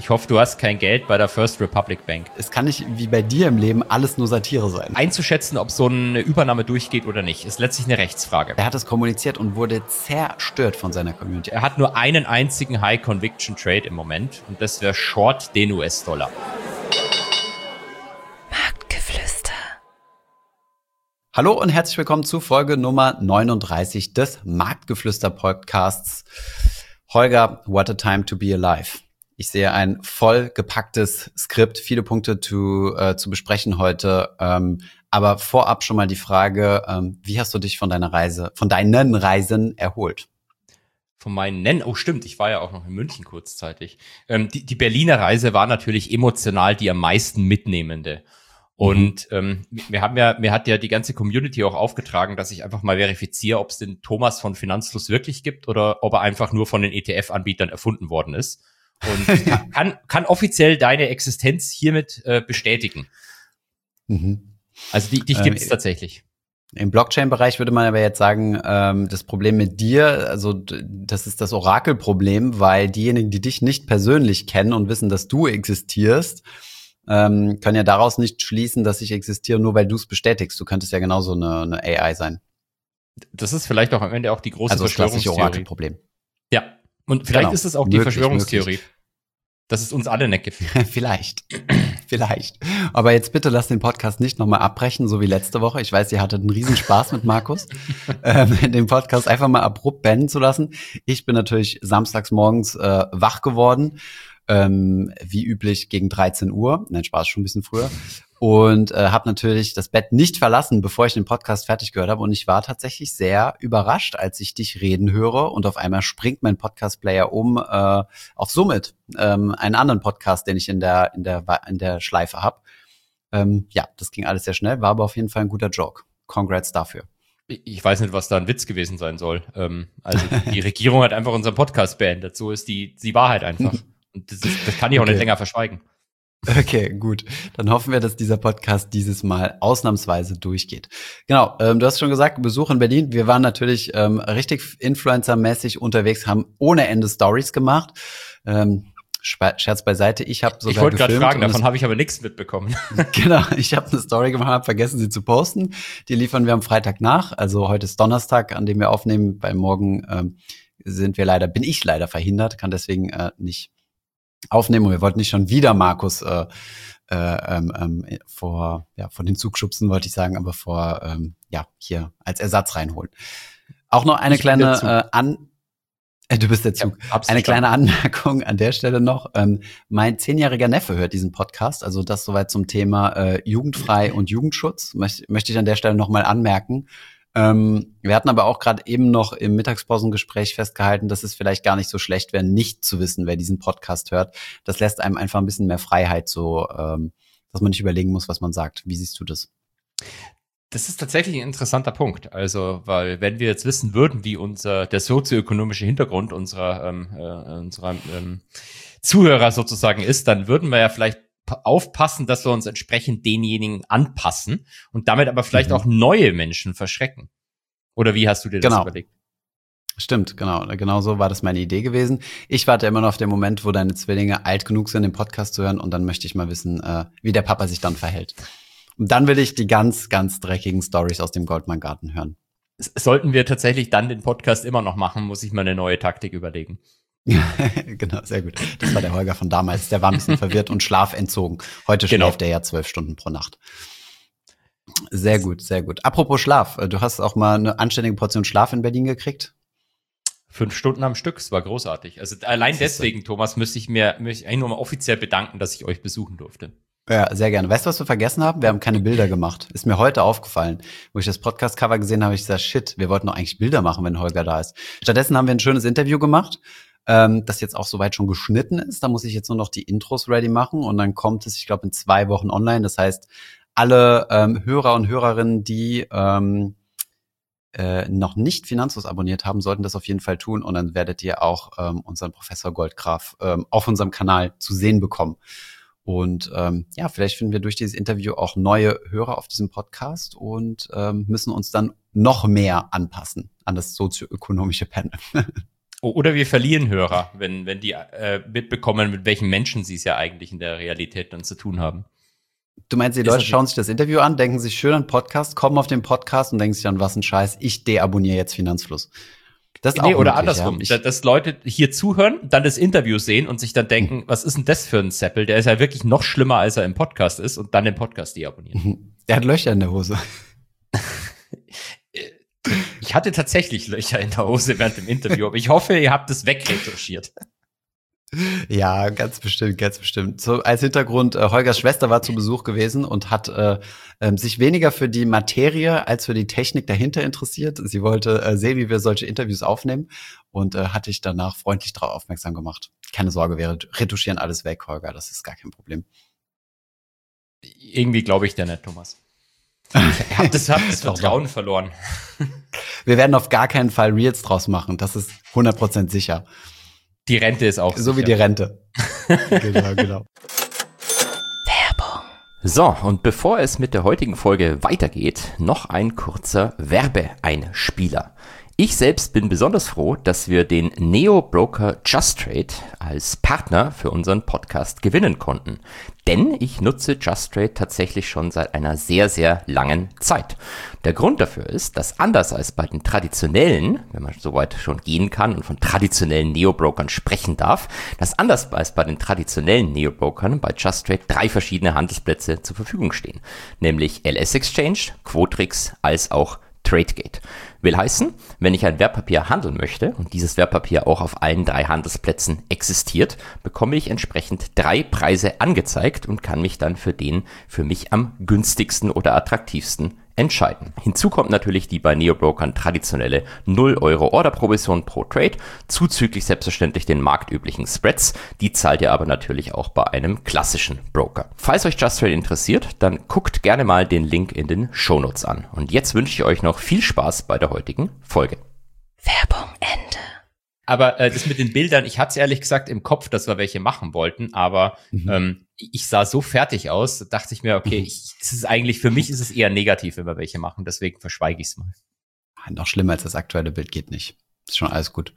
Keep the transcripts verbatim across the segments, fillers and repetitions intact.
Ich hoffe, du hast kein Geld bei der First Republic Bank. Es kann nicht, wie bei dir im Leben, alles nur Satire sein. Einzuschätzen, ob so eine Übernahme durchgeht oder nicht, ist letztlich eine Rechtsfrage. Er hat es kommuniziert und wurde zerstört von seiner Community. Er hat nur einen einzigen High-Conviction-Trade im Moment und das wäre Short den U S-Dollar. Marktgeflüster. Hallo und herzlich willkommen zu Folge Nummer neununddreißig des Marktgeflüster-Podcasts. Holger, what a time to be alive. Ich sehe ein voll gepacktes Skript, viele Punkte zu, äh, zu besprechen heute. Ähm, aber vorab schon mal die Frage, ähm, wie hast du dich von deiner Reise, von deinen Reisen erholt? Von meinen Nennen, oh stimmt, ich war ja auch noch in München kurzzeitig. Ähm, die, die Berliner Reise war natürlich emotional die am meisten mitnehmende. Und ähm, wir haben ja, mir hat ja die ganze Community auch aufgetragen, dass ich einfach mal verifiziere, ob es den Thomas von Finanzfluss wirklich gibt oder ob er einfach nur von den E T F-Anbietern erfunden worden ist. Und kann, kann offiziell deine Existenz hiermit äh, bestätigen. Mhm. Also die, dich gibt es ähm, tatsächlich. Im Blockchain-Bereich würde man aber jetzt sagen, ähm, das Problem mit dir, also das ist das Orakelproblem, weil diejenigen, die dich nicht persönlich kennen und wissen, dass du existierst, ähm, können ja daraus nicht schließen, dass ich existiere, nur weil du es bestätigst. Du könntest ja genauso eine, eine A I sein. Das ist vielleicht auch am Ende auch die große also das klassische Verschwörungstheorie. Orakelproblem. Ja. Und vielleicht genau. ist es auch die möglich, Verschwörungstheorie. Möglich. Das ist uns alle nicht gefällt. Vielleicht. Vielleicht. Aber jetzt bitte lass den Podcast nicht nochmal abbrechen, so wie letzte Woche. Ich weiß, ihr hattet einen Riesenspaß mit Markus, ähm, den Podcast einfach mal abrupt beenden zu lassen. Ich bin natürlich samstags morgens äh, wach geworden, ähm, wie üblich gegen dreizehn Uhr. Nein, Spaß, schon ein bisschen früher. Und äh, habe natürlich das Bett nicht verlassen, bevor ich den Podcast fertig gehört habe. Und ich war tatsächlich sehr überrascht, als ich dich reden höre. Und auf einmal springt mein Podcast-Player um äh, auf Summit, ähm, einen anderen Podcast, den ich in der in der in der Schleife habe. Ähm, ja, das ging alles sehr schnell, war aber auf jeden Fall ein guter Joke. Congrats dafür. Ich weiß nicht, was da ein Witz gewesen sein soll. Ähm, also die Regierung hat einfach unseren Podcast beendet. So ist die die Wahrheit einfach. Und das, ist, das kann ich auch okay. nicht länger verschweigen. Okay, gut. Dann hoffen wir, dass dieser Podcast dieses Mal ausnahmsweise durchgeht. Genau, ähm, du hast schon gesagt, Besuch in Berlin. Wir waren natürlich ähm, richtig Influencer-mäßig unterwegs, haben ohne Ende Stories gemacht. Ähm, Scherz beiseite, ich habe sogar Ich wollte gerade fragen, davon es, habe ich aber nichts mitbekommen. Genau, ich habe eine Story gemacht, habe vergessen, sie zu posten. Die liefern wir am Freitag nach. Also heute ist Donnerstag, an dem wir aufnehmen. Bei morgen ähm, sind wir leider, bin ich leider verhindert, kann deswegen äh, nicht aufnehmen. Und wir wollten nicht schon wieder Markus äh, äh, ähm, ähm, vor ja vor den Zug schubsen, wollte ich sagen, aber vor ähm, ja hier als Ersatz reinholen. Auch noch eine ich kleine äh, an äh, du bist der Zug. Ja, eine kleine Anmerkung an der Stelle noch. Ähm, mein zehnjähriger Neffe hört diesen Podcast, also das soweit zum Thema äh, jugendfrei und Jugendschutz. Möcht, möchte ich an der Stelle noch mal anmerken. Ähm, wir hatten aber auch gerade eben noch im Mittagspausengespräch festgehalten, dass es vielleicht gar nicht so schlecht wäre, nicht zu wissen, wer diesen Podcast hört. Das lässt einem einfach ein bisschen mehr Freiheit, so ähm, dass man nicht überlegen muss, was man sagt. Wie siehst du das? Das ist tatsächlich ein interessanter Punkt. Also, weil wenn wir jetzt wissen würden, wie unser der sozioökonomische Hintergrund unserer ähm, äh, unserer ähm, Zuhörer sozusagen ist, dann würden wir ja vielleicht aufpassen, dass wir uns entsprechend denjenigen anpassen und damit aber vielleicht mhm. auch neue Menschen verschrecken. Oder wie hast du dir das genau. überlegt? Stimmt, genau. Genau so war das meine Idee gewesen. Ich warte immer noch auf den Moment, wo deine Zwillinge alt genug sind, den Podcast zu hören und dann möchte ich mal wissen, äh, wie der Papa sich dann verhält. Und dann will ich die ganz, ganz dreckigen Storys aus dem Goldman-Garten hören. Sollten wir tatsächlich dann den Podcast immer noch machen, muss ich mal eine neue Taktik überlegen. Genau, sehr gut. Das war der Holger von damals. Der war ein bisschen verwirrt und schlafentzogen. Heute genau. schläft er ja zwölf Stunden pro Nacht. Sehr gut, sehr gut. Apropos Schlaf, du hast auch mal eine anständige Portion Schlaf in Berlin gekriegt? Fünf Stunden am Stück, es war großartig. Also allein deswegen, so. Thomas, müsste ich mir müsste ich eigentlich nur mal offiziell bedanken, dass ich euch besuchen durfte. Ja, sehr gerne. Weißt du, was wir vergessen haben? Wir haben keine Bilder gemacht. Ist mir heute aufgefallen. Wo ich das Podcast-Cover gesehen habe, habe ich gesagt, shit, wir wollten doch eigentlich Bilder machen, wenn Holger da ist. Stattdessen haben wir ein schönes Interview gemacht, ähm, das jetzt auch soweit schon geschnitten ist. Da muss ich jetzt nur noch die Intros ready machen und dann kommt es, ich glaube, in zwei Wochen online. Das heißt, alle ähm, Hörer und Hörerinnen, die ähm, äh, noch nicht Finanzfluss abonniert haben, sollten das auf jeden Fall tun und dann werdet ihr auch ähm, unseren Professor Goldgraf ähm, auf unserem Kanal zu sehen bekommen. Und ähm, ja, vielleicht finden wir durch dieses Interview auch neue Hörer auf diesem Podcast und ähm, müssen uns dann noch mehr anpassen an das sozioökonomische Panel. Oder wir verlieren Hörer, wenn, wenn die äh, mitbekommen, mit welchen Menschen sie es ja eigentlich in der Realität dann zu tun haben. Du meinst, die Leute schauen sich das Interview an, denken sich schön an Podcast, kommen auf den Podcast und denken sich dann, was ein Scheiß, ich deabonniere jetzt Finanzfluss. Das ist nee, auch oder möglich, andersrum, ja. dass, dass Leute hier zuhören, dann das Interview sehen und sich dann denken, mhm. was ist denn das für ein Seppel? Der ist ja wirklich noch schlimmer, als er im Podcast ist und dann den Podcast deabonnieren. Der hat Löcher in der Hose. Ich hatte tatsächlich Löcher in der Hose während dem Interview, aber ich hoffe, ihr habt es wegretuschiert. Ja, ganz bestimmt, ganz bestimmt. So als Hintergrund, äh, Holgers Schwester war zu Besuch gewesen und hat äh, äh, sich weniger für die Materie als für die Technik dahinter interessiert. Sie wollte äh, sehen, wie wir solche Interviews aufnehmen und äh, hatte ich danach freundlich darauf aufmerksam gemacht. Keine Sorge, wir retuschieren alles weg, Holger, das ist gar kein Problem. Irgendwie glaube ich dir nicht, Thomas. Ich hab das, hab das Vertrauen verloren. Wir werden auf gar keinen Fall Reels draus machen, das ist hundert Prozent sicher. Die Rente ist auch so sicher. Wie die Rente. Genau, genau. Werbung. So, und bevor es mit der heutigen Folge weitergeht, noch ein kurzer Werbeeinspieler. Ich selbst bin besonders froh, dass wir den Neo-Broker Just-Trade als Partner für unseren Podcast gewinnen konnten. Denn ich nutze Just-Trade tatsächlich schon seit einer sehr, sehr langen Zeit. Der Grund dafür ist, dass anders als bei den traditionellen, wenn man so weit schon gehen kann und von traditionellen Neo-Brokern sprechen darf, dass anders als bei den traditionellen Neo-Brokern bei Just-Trade drei verschiedene Handelsplätze zur Verfügung stehen. Nämlich L S Exchange, Quotrix als auch Tradegate. Will heißen, wenn ich ein Wertpapier handeln möchte und dieses Wertpapier auch auf allen drei Handelsplätzen existiert, bekomme ich entsprechend drei Preise angezeigt und kann mich dann für den für mich am günstigsten oder attraktivsten entscheiden. Hinzu kommt natürlich die bei Neobrokern traditionelle null Euro Orderprovision pro Trade, zuzüglich selbstverständlich den marktüblichen Spreads. Die zahlt ihr aber natürlich auch bei einem klassischen Broker. Falls euch Just Trade interessiert, dann guckt gerne mal den Link in den Shownotes an. Und jetzt wünsche ich euch noch viel Spaß bei der heutigen Folge. Werbung Ende. Aber äh, das mit den Bildern, ich hatte es ehrlich gesagt im Kopf, dass wir welche machen wollten, aber mhm. ähm, ich sah so fertig aus, da dachte ich mir, okay, ich, es ist eigentlich, für mich ist es eher negativ, wenn wir welche machen, deswegen verschweige ich es mal. Noch schlimmer als das aktuelle Bild geht nicht. Ist schon alles gut.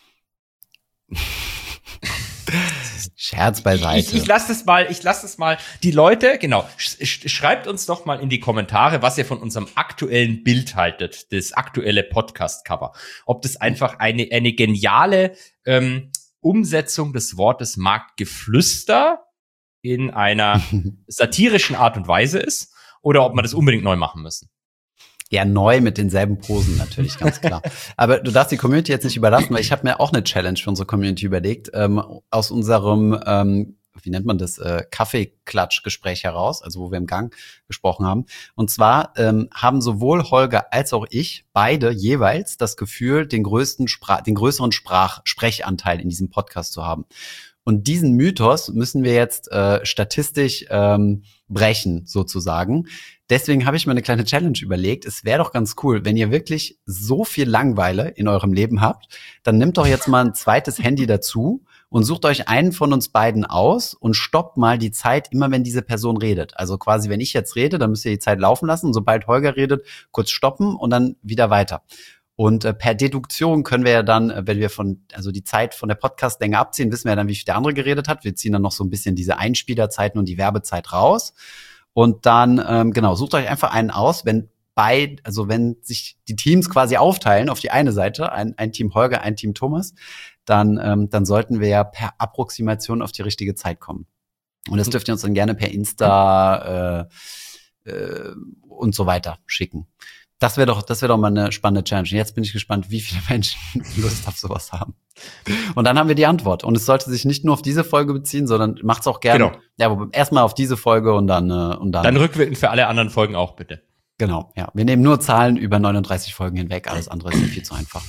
Scherz beiseite. Ich, ich lasse es mal, ich lasse es mal. Die Leute, genau, sch- schreibt uns doch mal in die Kommentare, was ihr von unserem aktuellen Bild haltet, das aktuelle Podcast-Cover. Ob das einfach eine, eine geniale ähm, Umsetzung des Wortes Marktgeflüster in einer satirischen Art und Weise ist oder ob wir das unbedingt neu machen müssen. Ja, neu mit denselben Posen natürlich, ganz klar. Aber du darfst die Community jetzt nicht überlassen, weil ich habe mir auch eine Challenge für unsere Community überlegt, ähm, aus unserem, ähm, wie nennt man das, äh, Kaffeeklatsch-Gespräch heraus, also wo wir im Gang gesprochen haben. Und zwar ähm, haben sowohl Holger als auch ich beide jeweils das Gefühl, den größten Sprach, den größeren Sprach- Sprechanteil in diesem Podcast zu haben. Und diesen Mythos müssen wir jetzt äh, statistisch ähm, brechen, sozusagen. Deswegen habe ich mir eine kleine Challenge überlegt. Es wäre doch ganz cool, wenn ihr wirklich so viel Langeweile in eurem Leben habt, dann nehmt doch jetzt mal ein zweites Handy dazu und sucht euch einen von uns beiden aus und stoppt mal die Zeit, immer wenn diese Person redet. Also quasi, wenn ich jetzt rede, dann müsst ihr die Zeit laufen lassen und sobald Holger redet, kurz stoppen und dann wieder weiter. Und äh, per Deduktion können wir ja dann, äh, wenn wir von, also die Zeit von der Podcastlänge abziehen, wissen wir ja dann, wie viel der andere geredet hat. Wir ziehen dann noch so ein bisschen diese Einspielerzeiten und die Werbezeit raus. Und dann, ähm, genau, sucht euch einfach einen aus, wenn bei, also wenn sich die Teams quasi aufteilen auf die eine Seite, ein, ein Team Holger, ein Team Thomas, dann, ähm, dann sollten wir ja per Approximation auf die richtige Zeit kommen. Und das dürft ihr uns dann gerne per Insta äh, äh, und so weiter schicken. Das wäre doch, das wäre doch mal eine spannende Challenge. Jetzt bin ich gespannt, wie viele Menschen Lust auf sowas haben. Und dann haben wir die Antwort. Und es sollte sich nicht nur auf diese Folge beziehen, sondern macht's auch gerne. Genau. Ja, aber erstmal auf diese Folge und dann, äh, und dann. Dann rückwirkend für alle anderen Folgen auch, bitte. Genau, ja. Wir nehmen nur Zahlen über neununddreißig Folgen hinweg. Alles andere ist viel zu einfach.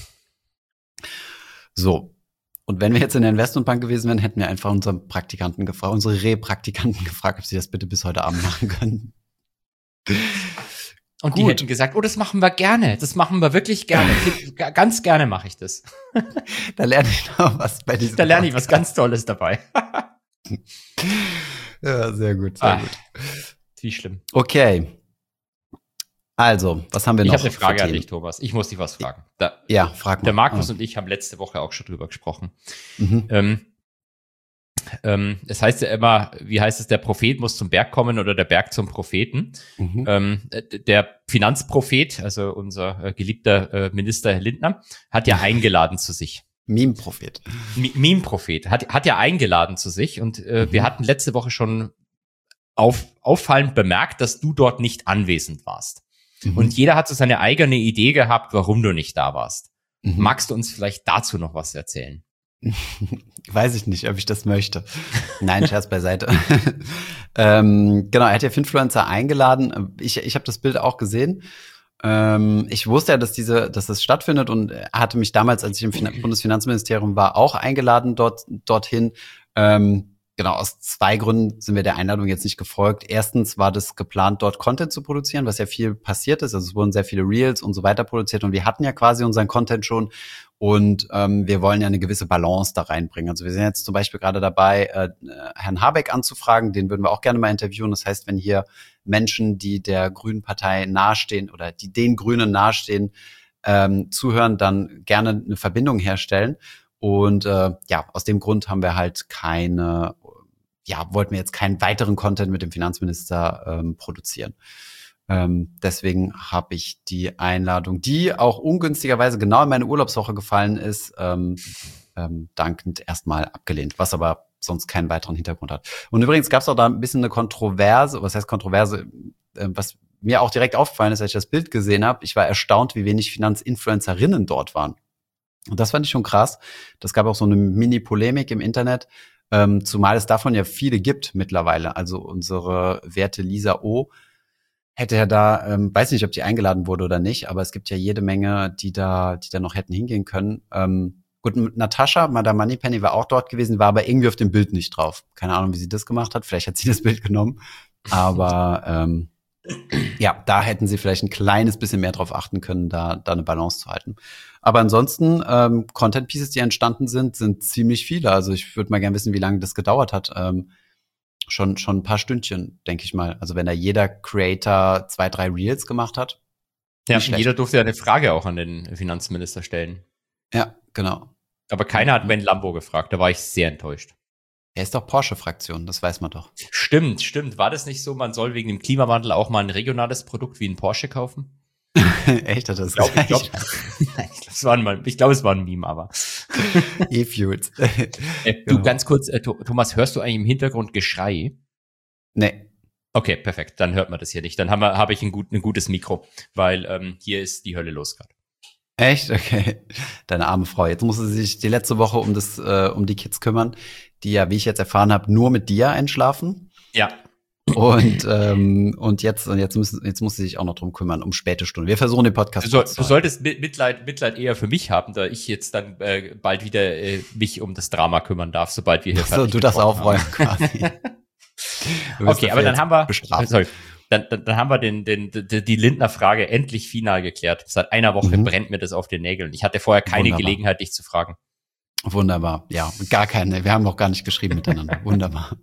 So. Und wenn wir jetzt in der Investmentbank gewesen wären, hätten wir einfach unseren Praktikanten gefragt, unsere Re-Praktikanten gefragt, ob sie das bitte bis heute Abend machen können. Und Gut. Die hätten gesagt, oh, das machen wir gerne. Das machen wir wirklich gerne. Ganz gerne mache ich das. Da lerne ich noch was bei diesem Da lerne ich was ganz Tolles dabei. Ja, sehr gut, sehr ah, gut. Wie schlimm. Okay. Also, was haben wir ich noch? Ich habe eine Frage an dich, Thomas. Ich muss dich was fragen. Da, ja, frag mal. Der Markus oh. und ich haben letzte Woche auch schon drüber gesprochen. Mhm. Ähm, ähm, es heißt ja immer, wie heißt es, der Prophet muss zum Berg kommen oder der Berg zum Propheten. Mhm. Ähm, der Finanzprophet, also unser äh, geliebter äh, Minister Herr Lindner, hat ja eingeladen zu sich. Meme-Prophet. Meme-Prophet. Hat, hat ja eingeladen zu sich und äh, mhm. wir hatten letzte Woche schon auf, auffallend bemerkt, dass du dort nicht anwesend warst. Mhm. Und jeder hat so seine eigene Idee gehabt, warum du nicht da warst. Mhm. Magst du uns vielleicht dazu noch was erzählen? Weiß ich nicht, ob ich das möchte. Nein, Scherz beiseite. ähm, genau, er hat ja Finfluencer eingeladen. Ich, ich habe das Bild auch gesehen. Ähm, ich wusste ja, dass diese, dass das stattfindet und er hatte mich damals, als ich im fin- Bundesfinanzministerium war, auch eingeladen dort dorthin. Ähm, Genau, aus zwei Gründen sind wir der Einladung jetzt nicht gefolgt. Erstens war das geplant, dort Content zu produzieren, was ja viel passiert ist. Also es wurden sehr viele Reels und so weiter produziert und wir hatten ja quasi unseren Content schon und ähm, wir wollen ja eine gewisse Balance da reinbringen. Also wir sind jetzt zum Beispiel gerade dabei, äh, Herrn Habeck anzufragen, den würden wir auch gerne mal interviewen. Das heißt, wenn hier Menschen, die der Grünen Partei nahestehen oder die den Grünen nahestehen, ähm, zuhören, dann gerne eine Verbindung herstellen. Und äh, ja, aus dem Grund haben wir halt keine, ja, wollten wir jetzt keinen weiteren Content mit dem Finanzminister ähm, produzieren. Ähm, deswegen habe ich die Einladung, die auch ungünstigerweise genau in meine Urlaubswoche gefallen ist, ähm, ähm, dankend erstmal abgelehnt, was aber sonst keinen weiteren Hintergrund hat. Und übrigens gab es auch da ein bisschen eine Kontroverse, was heißt Kontroverse, äh, was mir auch direkt aufgefallen ist, als ich das Bild gesehen habe. Ich war erstaunt, wie wenig Finanzinfluencerinnen dort waren. Und das fand ich schon krass. Das gab auch so eine Mini-Polemik im Internet, ähm, zumal es davon ja viele gibt mittlerweile. Also unsere werte Lisa O. hätte ja da, ähm, weiß nicht, ob die eingeladen wurde oder nicht, aber es gibt ja jede Menge, die da, die da noch hätten hingehen können. Ähm, gut, Natascha, Madame Moneypenny war auch dort gewesen, war aber irgendwie auf dem Bild nicht drauf. Keine Ahnung, wie sie das gemacht hat. Vielleicht hat sie das Bild genommen. Aber ähm, ja, da hätten sie vielleicht ein kleines bisschen mehr drauf achten können, da, da eine Balance zu halten. Aber ansonsten, ähm, Content Pieces, die entstanden sind, sind ziemlich viele. Also ich würde mal gerne wissen, wie lange das gedauert hat. Ähm, schon, schon ein paar Stündchen, denke ich mal. Also wenn da jeder Creator zwei, drei Reels gemacht hat. Ja, jeder durfte ja eine Frage auch an den Finanzminister stellen. Ja, genau. Aber keiner hat Ben Lambo gefragt. Da war ich sehr enttäuscht. Er ist doch Porsche-Fraktion, das weiß man doch. Stimmt, stimmt. War das nicht so, man soll wegen dem Klimawandel auch mal ein regionales Produkt wie ein Porsche kaufen? Echt, hat das ich glaube, ich glaube, es war ein, ich glaube, es war ein Meme, aber. E-Fuels. äh, du, ganz kurz, äh, Thomas, hörst du eigentlich im Hintergrund Geschrei? Nee. Okay, perfekt. Dann hört man das hier nicht. Dann habe hab ich ein, gut, ein gutes Mikro, weil ähm, hier ist die Hölle los gerade. Echt? Okay. Deine arme Frau. Jetzt muss sie sich die letzte Woche um das, äh, um die Kids kümmern, die ja, wie ich jetzt erfahren habe, nur mit dir einschlafen. Ja. Und ähm, und jetzt und jetzt müssen jetzt muss sie sich auch noch drum kümmern um späte Stunden. Wir versuchen den Podcast. Du, soll, du solltest Mitleid Mitleid eher für mich haben, da ich jetzt dann äh, bald wieder äh, mich um das Drama kümmern darf, sobald wir hier fertig sind. So, du das aufräumen quasi. Okay, aber dann haben wir sorry, dann, dann, dann haben wir den den die, die Lindner Frage endlich final geklärt. Seit einer Woche mhm. brennt mir das auf den Nägeln. Ich hatte vorher keine Wunderbar. Gelegenheit, dich zu fragen. Wunderbar. Ja, gar keine. Wir haben noch gar nicht geschrieben miteinander. Wunderbar.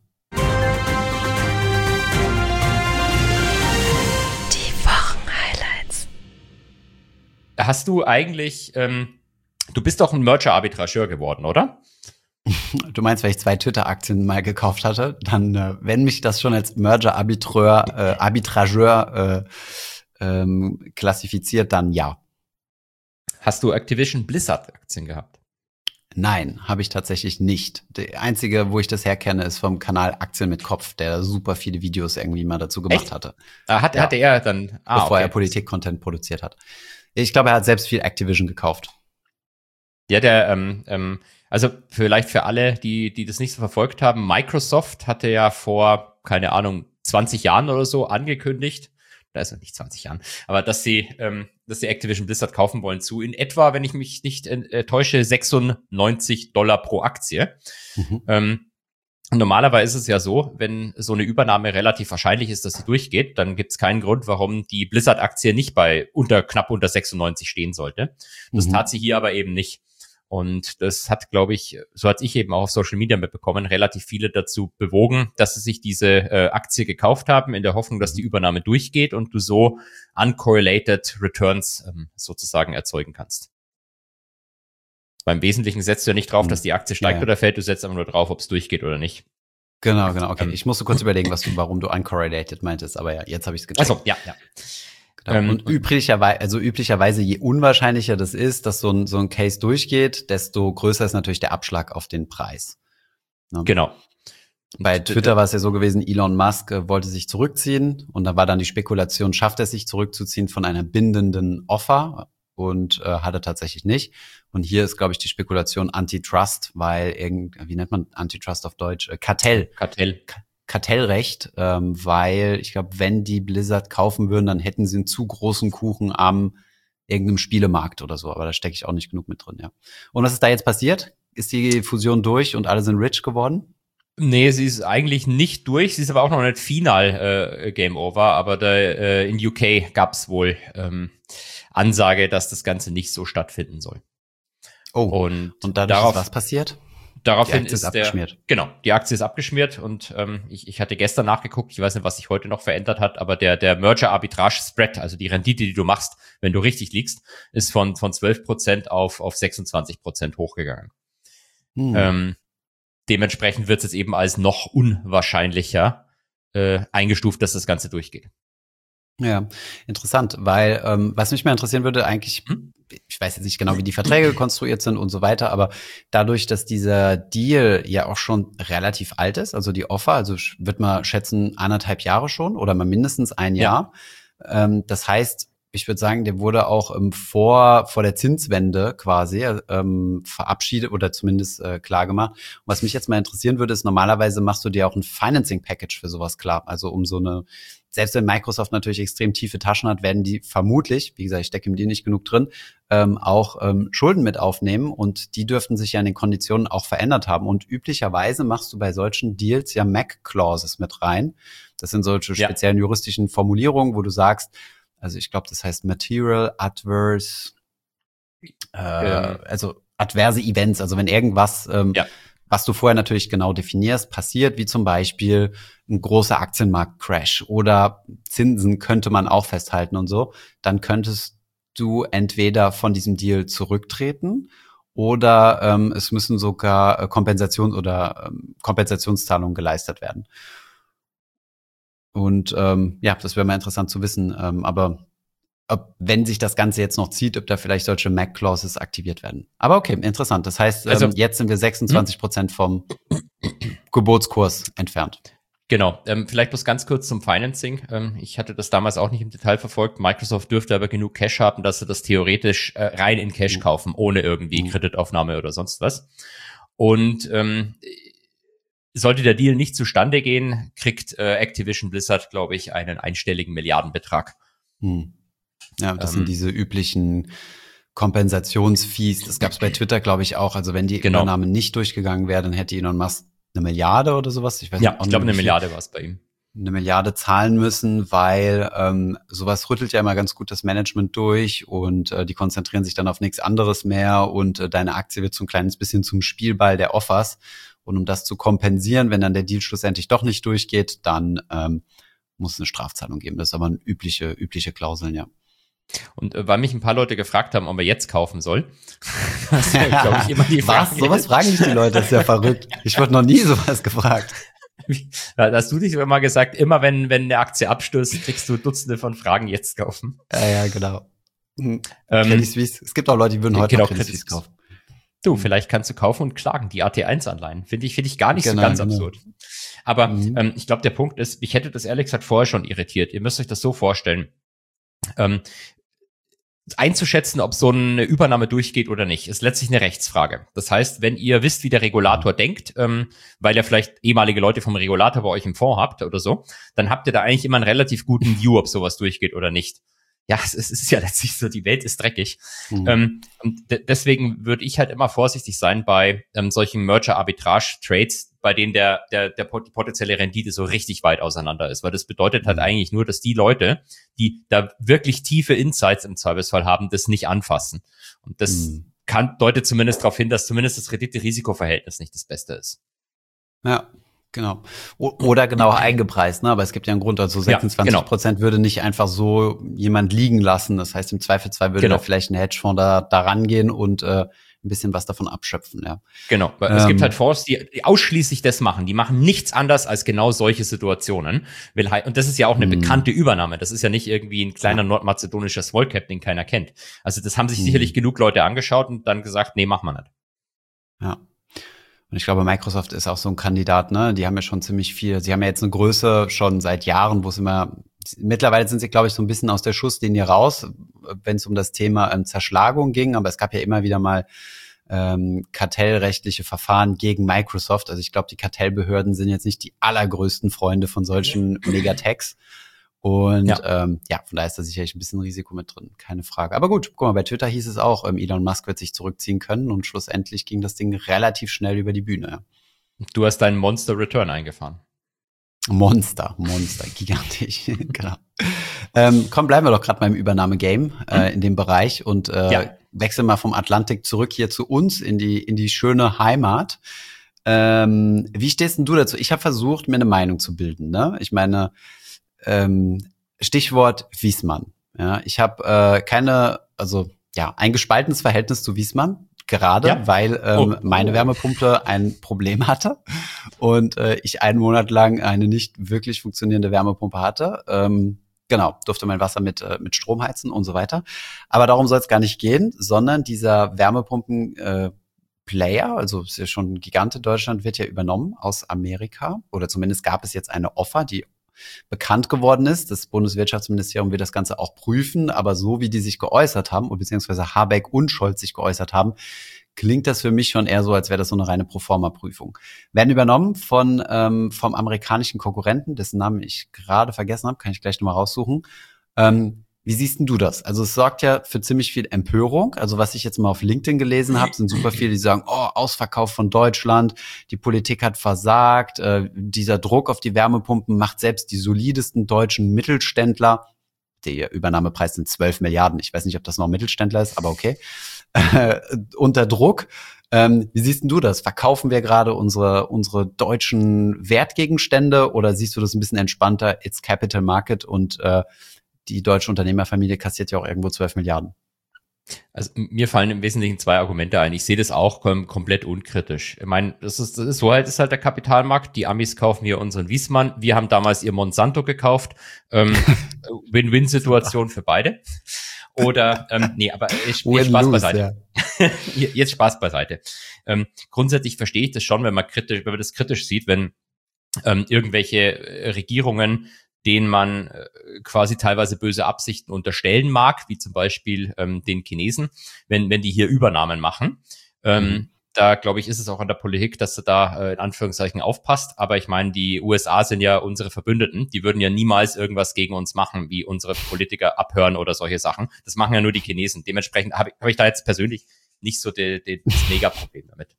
Hast du eigentlich, ähm, du bist doch ein Merger-Arbitrageur geworden, oder? Du meinst, weil ich zwei Twitter-Aktien mal gekauft hatte, dann, äh, wenn mich das schon als Merger-Arbitreur, äh, Arbitrageur äh, ähm, klassifiziert, dann ja. Hast du Activision Blizzard-Aktien gehabt? Nein, habe ich tatsächlich nicht. Die einzige, wo ich das herkenne, ist vom Kanal Aktien mit Kopf, der super viele Videos irgendwie mal dazu gemacht Echt? hatte. Ah, hat, ja. Hatte er dann, ah, bevor okay. er Politik-Content produziert hat. Ich glaube, er hat selbst viel Activision gekauft. Ja, der, ähm, ähm, also vielleicht für alle, die, die das nicht so verfolgt haben, Microsoft hatte ja vor, keine Ahnung, zwanzig Jahren oder so angekündigt, da ist noch nicht zwanzig Jahren, aber dass sie, ähm, dass sie Activision Blizzard kaufen wollen zu in etwa, wenn ich mich nicht äh, täusche, sechsundneunzig Dollar pro Aktie. Mhm. Ähm, Normalerweise ist es ja so, wenn so eine Übernahme relativ wahrscheinlich ist, dass sie durchgeht, dann gibt es keinen Grund, warum die Blizzard-Aktie nicht bei unter knapp unter sechsundneunzig stehen sollte. Das mhm. tat sie hier aber eben nicht. Und das hat, glaube ich, so als ich eben auch auf Social Media mitbekommen, relativ viele dazu bewogen, dass sie sich diese äh, Aktie gekauft haben, in der Hoffnung, dass die Übernahme durchgeht und du so uncorrelated Returns ähm, sozusagen erzeugen kannst. Beim Wesentlichen setzt du ja nicht drauf, dass die Aktie steigt ja. oder fällt, du setzt einfach nur drauf, ob es durchgeht oder nicht. Genau, genau, okay. Ähm, ich musste kurz überlegen, was du, warum du uncorrelated meintest, aber ja, jetzt habe ich es gecheckt. Also, ja, ja. Genau. Ähm, und üblicherweise, also üblicherweise, je unwahrscheinlicher das ist, dass so ein, so ein Case durchgeht, desto größer ist natürlich der Abschlag auf den Preis. Ne? Genau. Bei Twitter war es ja so gewesen, Elon Musk äh, wollte sich zurückziehen und da war dann die Spekulation, schafft er es sich zurückzuziehen von einer bindenden Offer und äh, hat er tatsächlich nicht. Und hier ist, glaube ich, die Spekulation Antitrust, weil irgend, wie nennt man Antitrust auf Deutsch? Äh, Kartell. Kartell. K- Kartellrecht, ähm, weil ich glaube, wenn die Blizzard kaufen würden, dann hätten sie einen zu großen Kuchen am irgendeinem Spielemarkt oder so. Aber da stecke ich auch nicht genug mit drin, ja. Und was ist da jetzt passiert? Ist die Fusion durch und alle sind rich geworden? Nee, sie ist eigentlich nicht durch. Sie ist aber auch noch nicht final äh, Game Over. Aber da, äh, in U K gab's wohl ähm, Ansage, dass das Ganze nicht so stattfinden soll. Oh, und, und dadurch darauf, ist was passiert? Daraufhin ist, ist abgeschmiert. Der, genau, die Aktie ist abgeschmiert und ähm, ich, ich hatte gestern nachgeguckt, ich weiß nicht, was sich heute noch verändert hat, aber der der Merger-Arbitrage-Spread, also die Rendite, die du machst, wenn du richtig liegst, ist von von zwölf Prozent auf auf sechsundzwanzig Prozent hochgegangen. Hm. Ähm, dementsprechend wird es jetzt eben als noch unwahrscheinlicher äh, eingestuft, dass das Ganze durchgeht. Ja, interessant, weil ähm, was mich mal interessieren würde, eigentlich, hm? ich weiß jetzt nicht genau, wie die Verträge konstruiert sind und so weiter, aber dadurch, dass dieser Deal ja auch schon relativ alt ist, also die Offer, also wird man schätzen anderthalb Jahre schon oder mal mindestens ein Jahr. Ja. Ähm, das heißt, ich würde sagen, der wurde auch ähm, vor vor der Zinswende quasi ähm, verabschiedet oder zumindest äh, klar gemacht. Und was mich jetzt mal interessieren würde, ist, normalerweise machst du dir auch ein Financing Package für sowas klar. Also um so eine, selbst wenn Microsoft natürlich extrem tiefe Taschen hat, werden die vermutlich, wie gesagt, ich stecke im Deal nicht genug drin, ähm, auch ähm, Schulden mit aufnehmen und die dürften sich ja in den Konditionen auch verändert haben. Und üblicherweise machst du bei solchen Deals ja M A C-Clauses mit rein. Das sind solche ja. speziellen juristischen Formulierungen, wo du sagst, also ich glaube, das heißt Material Adverse, äh, ja. also adverse Events, also wenn irgendwas, ähm, ja. was du vorher natürlich genau definierst, passiert, wie zum Beispiel ein großer Aktienmarkt-Crash oder Zinsen könnte man auch festhalten und so, dann könntest du entweder von diesem Deal zurücktreten oder ähm, es müssen sogar Kompensation oder ähm, Kompensationszahlungen geleistet werden. Und ähm, ja, das wäre mal interessant zu wissen. Ähm, aber ob, wenn sich das Ganze jetzt noch zieht, ob da vielleicht solche M A C-Clauses aktiviert werden. Aber okay, interessant. Das heißt, ähm, also, jetzt sind wir sechsundzwanzig Prozent vom Geburtskurs entfernt. Genau. Ähm, vielleicht bloß ganz kurz zum Financing. Ähm, ich hatte das damals auch nicht im Detail verfolgt. Microsoft dürfte aber genug Cash haben, dass sie das theoretisch äh, rein in Cash mhm. kaufen, ohne irgendwie mhm. Kreditaufnahme oder sonst was. Und ähm, sollte der Deal nicht zustande gehen, kriegt äh, Activision Blizzard, glaube ich, einen einstelligen Milliardenbetrag. Hm. Ja, das ähm, sind diese üblichen Kompensationsfees. Das gab es bei Twitter, glaube ich, auch. Also wenn die genau. Übernahme nicht durchgegangen wäre, dann hätte Elon Musk eine Milliarde oder sowas. Ich weiß ja, nicht, ich glaube, eine Milliarde war es bei ihm. Eine Milliarde zahlen müssen, weil ähm, sowas rüttelt ja immer ganz gut das Management durch und äh, die konzentrieren sich dann auf nichts anderes mehr und äh, deine Aktie wird so ein kleines bisschen zum Spielball der Offers. Und um das zu kompensieren, wenn dann der Deal schlussendlich doch nicht durchgeht, dann ähm, muss es eine Strafzahlung geben. Das ist aber eine übliche, übliche Klauseln, ja. Und äh, weil mich ein paar Leute gefragt haben, ob er jetzt kaufen soll, das ist, glaube ich, immer die Frage. Was? Sowas fragen nicht die Leute, das ist ja verrückt. Ich wurde noch nie sowas gefragt. Da hast du dich immer gesagt, immer wenn, wenn eine Aktie abstürzt, kriegst du Dutzende von Fragen, jetzt kaufen. Ja, ja, genau. Mhm. Ähm, Credit Suisse. Es gibt auch Leute, die würden heute genau, Credit Suisse kaufen. Du, vielleicht kannst du kaufen und klagen, die A T eins Anleihen. Finde ich, finde ich gar nicht genau, so ganz genau. absurd. Aber mhm. ähm, ich glaube, der Punkt ist, ich hätte das ehrlich gesagt vorher schon irritiert. Ihr müsst euch das so vorstellen. Ähm, einzuschätzen, ob so eine Übernahme durchgeht oder nicht, ist letztlich eine Rechtsfrage. Das heißt, wenn ihr wisst, wie der Regulator mhm. denkt, ähm, weil ihr vielleicht ehemalige Leute vom Regulator bei euch im Fonds habt oder so, dann habt ihr da eigentlich immer einen relativ guten View, ob sowas durchgeht oder nicht. Ja, es ist, es ist ja letztlich so, die Welt ist dreckig. Mhm. Ähm, und de- deswegen würde ich halt immer vorsichtig sein bei ähm, solchen Merger-Arbitrage-Trades, bei denen der, der, der pot- potenzielle Rendite so richtig weit auseinander ist. Weil das bedeutet halt mhm. eigentlich nur, dass die Leute, die da wirklich tiefe Insights im Zweifelsfall haben, das nicht anfassen. Und das mhm. kann, deutet zumindest darauf hin, dass zumindest das Rendite-Risiko-Verhältnis nicht das Beste ist. Ja, genau. O- oder genau eingepreist, ne? Aber es gibt ja einen Grund, also sechsundzwanzig Prozent ja, genau. würde nicht einfach so jemand liegen lassen. Das heißt, im Zweifelsfall würde genau. da vielleicht ein Hedgefonds da, da rangehen und äh, ein bisschen was davon abschöpfen, ja. Genau. Ähm, es gibt halt Fonds, die ausschließlich das machen. Die machen nichts anders als genau solche Situationen. Und das ist ja auch eine mh. bekannte Übernahme. Das ist ja nicht irgendwie ein kleiner ja. nordmazedonischer Small Cap, den keiner kennt. Also das haben sich mh. sicherlich genug Leute angeschaut und dann gesagt, nee, mach mal nicht. Ja. Und ich glaube, Microsoft ist auch so ein Kandidat, ne? Die haben ja schon ziemlich viel, sie haben ja jetzt eine Größe schon seit Jahren, wo es immer, mittlerweile sind sie, glaube ich, so ein bisschen aus der Schusslinie raus, wenn es um das Thema ähm, Zerschlagung ging, aber es gab ja immer wieder mal ähm, kartellrechtliche Verfahren gegen Microsoft. Also ich glaube, die Kartellbehörden sind jetzt nicht die allergrößten Freunde von solchen Megatechs. Und ja. Ähm, ja, von daher ist da sicherlich ein bisschen Risiko mit drin, keine Frage. Aber gut, guck mal, bei Twitter hieß es auch, ähm, Elon Musk wird sich zurückziehen können und schlussendlich ging das Ding relativ schnell über die Bühne. Ja. Du hast deinen Monster Return eingefahren. Monster, Monster, gigantisch, genau. Ähm, komm, bleiben wir doch gerade beim Übernahme-Game äh, mhm. in dem Bereich und äh, ja. wechseln mal vom Atlantik zurück hier zu uns in die in die schöne Heimat. Ähm, wie stehst denn du dazu? Ich habe versucht, mir eine Meinung zu bilden. Ne? Ich meine, ähm, Stichwort Wiesmann. Ja, ich habe äh, keine, also ja, ein gespaltenes Verhältnis zu Wiesmann. Gerade, ja. weil ähm, oh. meine Wärmepumpe ein Problem hatte und äh, ich einen Monat lang eine nicht wirklich funktionierende Wärmepumpe hatte. Ähm, genau, durfte mein Wasser mit äh, mit Strom heizen und so weiter. Aber darum soll es gar nicht gehen, sondern dieser Wärmepumpen äh, Player, also ist ja schon ein Gigant in Deutschland, wird ja übernommen aus Amerika. Oder zumindest gab es jetzt eine Offer, die bekannt geworden ist. Das Bundeswirtschaftsministerium wird das Ganze auch prüfen, aber so wie die sich geäußert haben, beziehungsweise Habeck und Scholz sich geäußert haben, klingt das für mich schon eher so, als wäre das so eine reine Proforma-Prüfung. Werden übernommen von ähm, vom amerikanischen Konkurrenten, dessen Namen ich gerade vergessen habe, kann ich gleich nochmal raussuchen. Ähm, wie siehst denn du das? Also es sorgt ja für ziemlich viel Empörung. Also was ich jetzt mal auf LinkedIn gelesen habe, sind super viele, die sagen, oh, Ausverkauf von Deutschland, die Politik hat versagt, äh, dieser Druck auf die Wärmepumpen macht selbst die solidesten deutschen Mittelständler, der Übernahmepreis sind zwölf Milliarden, ich weiß nicht, ob das noch ein Mittelständler ist, aber okay, äh, unter Druck. Ähm, wie siehst denn du das? Verkaufen wir gerade unsere unsere deutschen Wertgegenstände oder siehst du das ein bisschen entspannter? It's Capital Market und äh, die deutsche Unternehmerfamilie kassiert ja auch irgendwo zwölf Milliarden. Also mir fallen im Wesentlichen zwei Argumente ein. Ich sehe das auch kom- komplett unkritisch. Ich meine, das ist, das ist so halt, ist halt der Kapitalmarkt. Die Amis kaufen hier unseren Wiesmann. Wir haben damals ihr Monsanto gekauft. Ähm, Win-Win-Situation für beide. Oder, ähm, nee, aber jetzt Spaß beiseite. Ja. Jetzt Spaß beiseite. Ähm, grundsätzlich verstehe ich das schon, wenn man kritisch, wenn man das kritisch sieht, wenn ähm, irgendwelche Regierungen, denen man äh, quasi teilweise böse Absichten unterstellen mag, wie zum Beispiel ähm, den Chinesen, wenn wenn die hier Übernahmen machen. Ähm, mhm. Da, glaube ich, ist es auch an der Politik, dass du da äh, in Anführungszeichen aufpasst. Aber ich meine, die U S A sind ja unsere Verbündeten. Die würden ja niemals irgendwas gegen uns machen, wie unsere Politiker abhören oder solche Sachen. Das machen ja nur die Chinesen. Dementsprechend habe ich, hab ich da jetzt persönlich nicht so die, die, das Mega-Problem damit.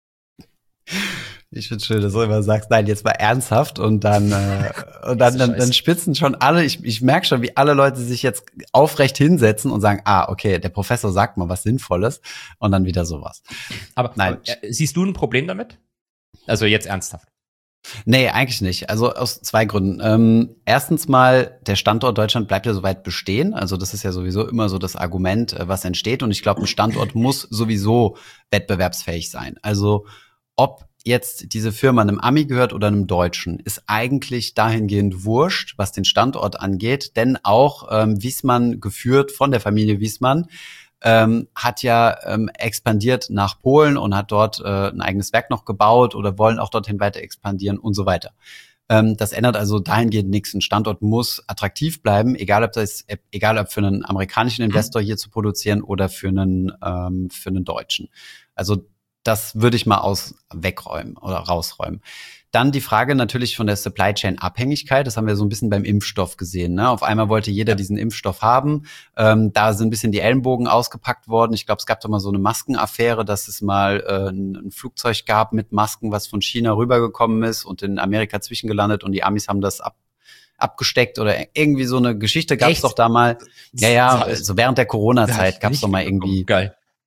Ich finde schön, dass du immer sagst, nein, jetzt mal ernsthaft und dann äh, und dann, dann, dann spitzen schon alle, ich, ich merke schon, wie alle Leute sich jetzt aufrecht hinsetzen und sagen, ah, okay, der Professor sagt mal was Sinnvolles und dann wieder sowas. Aber, nein. aber äh, siehst du ein Problem damit? Also jetzt ernsthaft. Nee, eigentlich nicht. Also aus zwei Gründen. Ähm, erstens mal, der Standort Deutschland bleibt ja soweit bestehen. Also das ist ja sowieso immer so das Argument, was entsteht. Und ich glaube, ein Standort muss sowieso wettbewerbsfähig sein. Also ob jetzt diese Firma einem Ami gehört oder einem Deutschen, ist eigentlich dahingehend wurscht, was den Standort angeht. Denn auch ähm, Wiesmann, geführt von der Familie Wiesmann, ähm, hat ja ähm, expandiert nach Polen und hat dort äh, ein eigenes Werk noch gebaut oder wollen auch dorthin weiter expandieren und so weiter. Ähm, das ändert also dahingehend nichts. Ein Standort muss attraktiv bleiben, egal ob das, egal ob für einen amerikanischen Investor hier zu produzieren oder für einen ähm, für einen Deutschen. Also das würde ich mal aus wegräumen oder rausräumen. Dann die Frage natürlich von der Supply Chain Abhängigkeit. Das haben wir so ein bisschen beim Impfstoff gesehen. Ne? Auf einmal wollte jeder diesen Impfstoff haben. Ähm, da sind ein bisschen die Ellenbogen ausgepackt worden. Ich glaube, es gab doch mal so eine Maskenaffäre, dass es mal äh, ein, ein Flugzeug gab mit Masken, was von China rübergekommen ist und in Amerika zwischengelandet und die Amis haben das ab abgesteckt oder irgendwie so eine Geschichte gab es doch da mal. Ja, ja, so während der Corona-Zeit gab es doch mal irgendwie. Geil.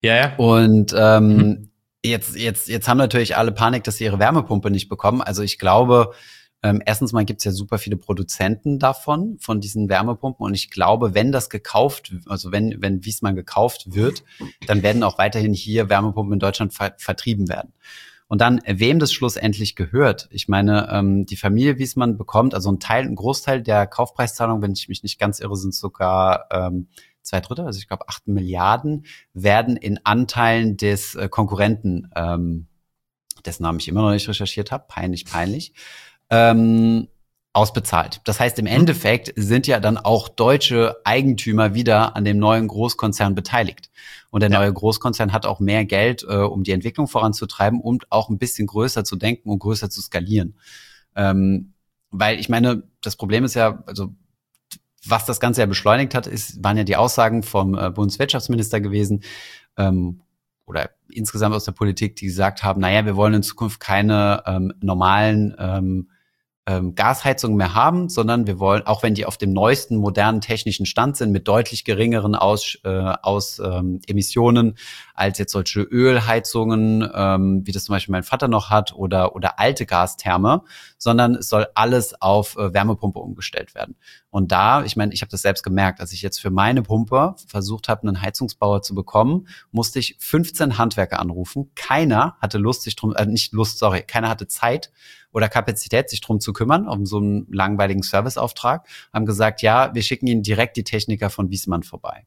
Ja, ja. Und ähm, mhm. jetzt, jetzt, jetzt haben natürlich alle Panik, dass sie ihre Wärmepumpe nicht bekommen. Also ich glaube, ähm, erstens mal gibt's ja super viele Produzenten davon, von diesen Wärmepumpen. Und ich glaube, wenn das gekauft, also wenn, wenn Wiesmann gekauft wird, dann werden auch weiterhin hier Wärmepumpen in Deutschland ver- vertrieben werden. Und dann, wem das schlussendlich gehört. Ich meine, ähm, die Familie Wiesmann bekommt, also ein Teil, ein Großteil der Kaufpreiszahlung, wenn ich mich nicht ganz irre, sind sogar ähm, zwei Drittel, also ich glaube acht Milliarden, werden in Anteilen des äh, Konkurrenten, ähm, dessen Namen ich immer noch nicht recherchiert habe, peinlich, peinlich, ähm, ausbezahlt. Das heißt, im Endeffekt sind ja dann auch deutsche Eigentümer wieder an dem neuen Großkonzern beteiligt. Und der ja. neue Großkonzern hat auch mehr Geld, äh, um die Entwicklung voranzutreiben und auch ein bisschen größer zu denken und größer zu skalieren. Ähm, weil ich meine, das Problem ist ja, also was das Ganze ja beschleunigt hat, ist, waren ja die Aussagen vom äh, Bundeswirtschaftsminister gewesen, ähm, oder insgesamt aus der Politik, die gesagt haben, naja, wir wollen in Zukunft keine ähm, normalen ähm, ähm, Gasheizungen mehr haben, sondern wir wollen, auch wenn die auf dem neuesten modernen technischen Stand sind, mit deutlich geringeren Aus, äh, aus ähm, Emissionen als jetzt solche Ölheizungen, ähm, wie das zum Beispiel mein Vater noch hat, oder oder alte Gastherme, sondern es soll alles auf äh, Wärmepumpe umgestellt werden. Und da, ich meine, ich habe das selbst gemerkt, als ich jetzt für meine Pumpe versucht habe, einen Heizungsbauer zu bekommen, musste ich fünfzehn Handwerker anrufen. Keiner hatte Lust, sich drum, äh, nicht Lust, sorry, keiner hatte Zeit oder Kapazität, sich drum zu kümmern, um so einen langweiligen Serviceauftrag, haben gesagt, ja, wir schicken Ihnen direkt die Techniker von Wiesmann vorbei.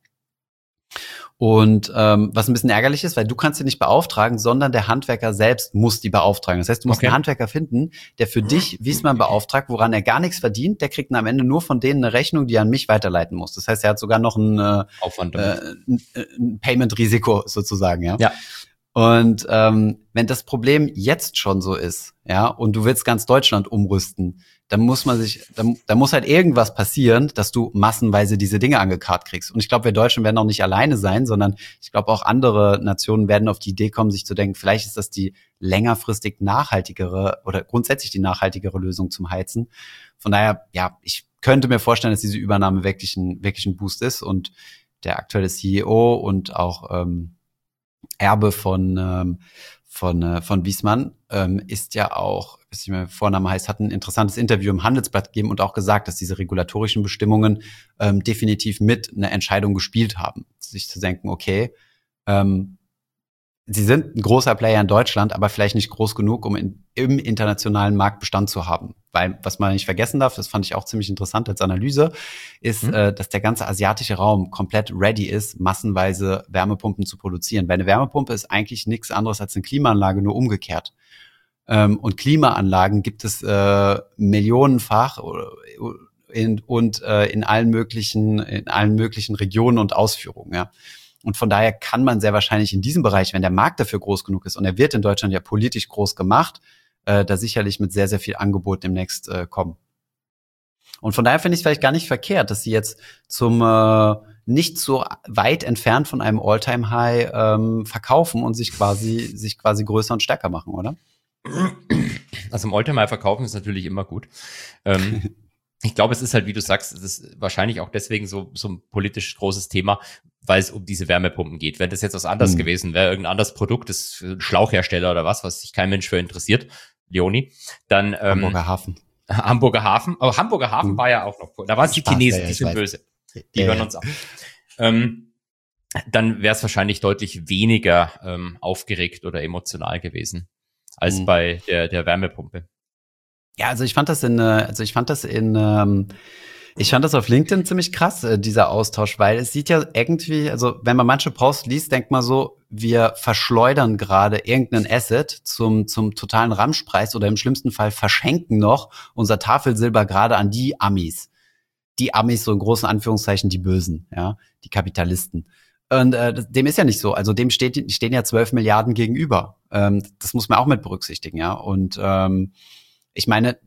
Und ähm, was ein bisschen ärgerlich ist, weil du kannst sie nicht beauftragen, sondern der Handwerker selbst muss die beauftragen. Das heißt, du musst okay. einen Handwerker finden, der für dich Wiesmann beauftragt, woran er gar nichts verdient. Der kriegt dann am Ende nur von denen eine Rechnung, die er an mich weiterleiten muss. Das heißt, er hat sogar noch ein, äh, Aufwand äh, ein, ein Payment-Risiko sozusagen, ja. Ja. Und ähm, wenn das Problem jetzt schon so ist, ja, und du willst ganz Deutschland umrüsten, dann muss man sich, dann, dann muss halt irgendwas passieren, dass du massenweise diese Dinge angekarrt kriegst. Und ich glaube, wir Deutschen werden auch nicht alleine sein, sondern ich glaube, auch andere Nationen werden auf die Idee kommen, sich zu denken, vielleicht ist das die längerfristig nachhaltigere oder grundsätzlich die nachhaltigere Lösung zum Heizen. Von daher, ja, ich könnte mir vorstellen, dass diese Übernahme wirklich ein, wirklich ein Boost ist. Und der aktuelle C E O und auch ähm, Erbe von ähm, von äh, von Wiesmann ähm, ist ja auch, was ich mir Vorname heißt, hat ein interessantes Interview im Handelsblatt gegeben und auch gesagt, dass diese regulatorischen Bestimmungen ähm, definitiv mit eine Entscheidung gespielt haben, sich zu denken, okay, ähm, sie sind ein großer Player in Deutschland, aber vielleicht nicht groß genug, um in, im internationalen Markt Bestand zu haben. Weil, was man nicht vergessen darf, das fand ich auch ziemlich interessant als Analyse, ist, mhm. äh, dass der ganze asiatische Raum komplett ready ist, massenweise Wärmepumpen zu produzieren. Weil eine Wärmepumpe ist eigentlich nichts anderes als eine Klimaanlage, nur umgekehrt. Ähm, und Klimaanlagen gibt es äh, millionenfach in, und äh, in allen möglichen, in allen möglichen Regionen und Ausführungen, ja. Und von daher kann man sehr wahrscheinlich in diesem Bereich, wenn der Markt dafür groß genug ist, und er wird in Deutschland ja politisch groß gemacht, äh, da sicherlich mit sehr, sehr viel Angebot demnächst äh, kommen. Und von daher finde ich es vielleicht gar nicht verkehrt, dass sie jetzt zum äh, nicht so weit entfernt von einem All-Time-High ähm, verkaufen und sich quasi sich quasi größer und stärker machen, oder? Also im All-Time-High verkaufen ist natürlich immer gut. Ähm, ich glaube, es ist halt, wie du sagst, es ist wahrscheinlich auch deswegen so so ein politisch großes Thema, weil es um diese Wärmepumpen geht. Wenn das jetzt was anderes hm. gewesen wäre, irgendein anderes Produkt, das ein Schlauchhersteller oder was, was sich kein Mensch für interessiert, Leoni, dann ähm, Hamburger Hafen. Hamburger Hafen. Aber Hamburger Hafen hm. war ja auch noch, da waren es die Chinesen, ja, die sind weiß. böse. Die ja, hören ja. uns ab. Ähm, dann wäre es wahrscheinlich deutlich weniger ähm, aufgeregt oder emotional gewesen als hm. bei der der Wärmepumpe. Ja, also ich fand das in, also ich fand das in, ähm, ich fand das auf LinkedIn ziemlich krass, äh, dieser Austausch, weil es sieht ja irgendwie, also wenn man manche Posts liest, denkt man so, wir verschleudern gerade irgendeinen Asset zum zum totalen Ramschpreis oder im schlimmsten Fall verschenken noch unser Tafelsilber gerade an die Amis. Die Amis, so in großen Anführungszeichen, die Bösen, ja, die Kapitalisten. Und äh, dem ist ja nicht so. Also dem steht, stehen ja zwölf Milliarden gegenüber. Ähm, das muss man auch mit berücksichtigen, ja. Und ähm, ich meine,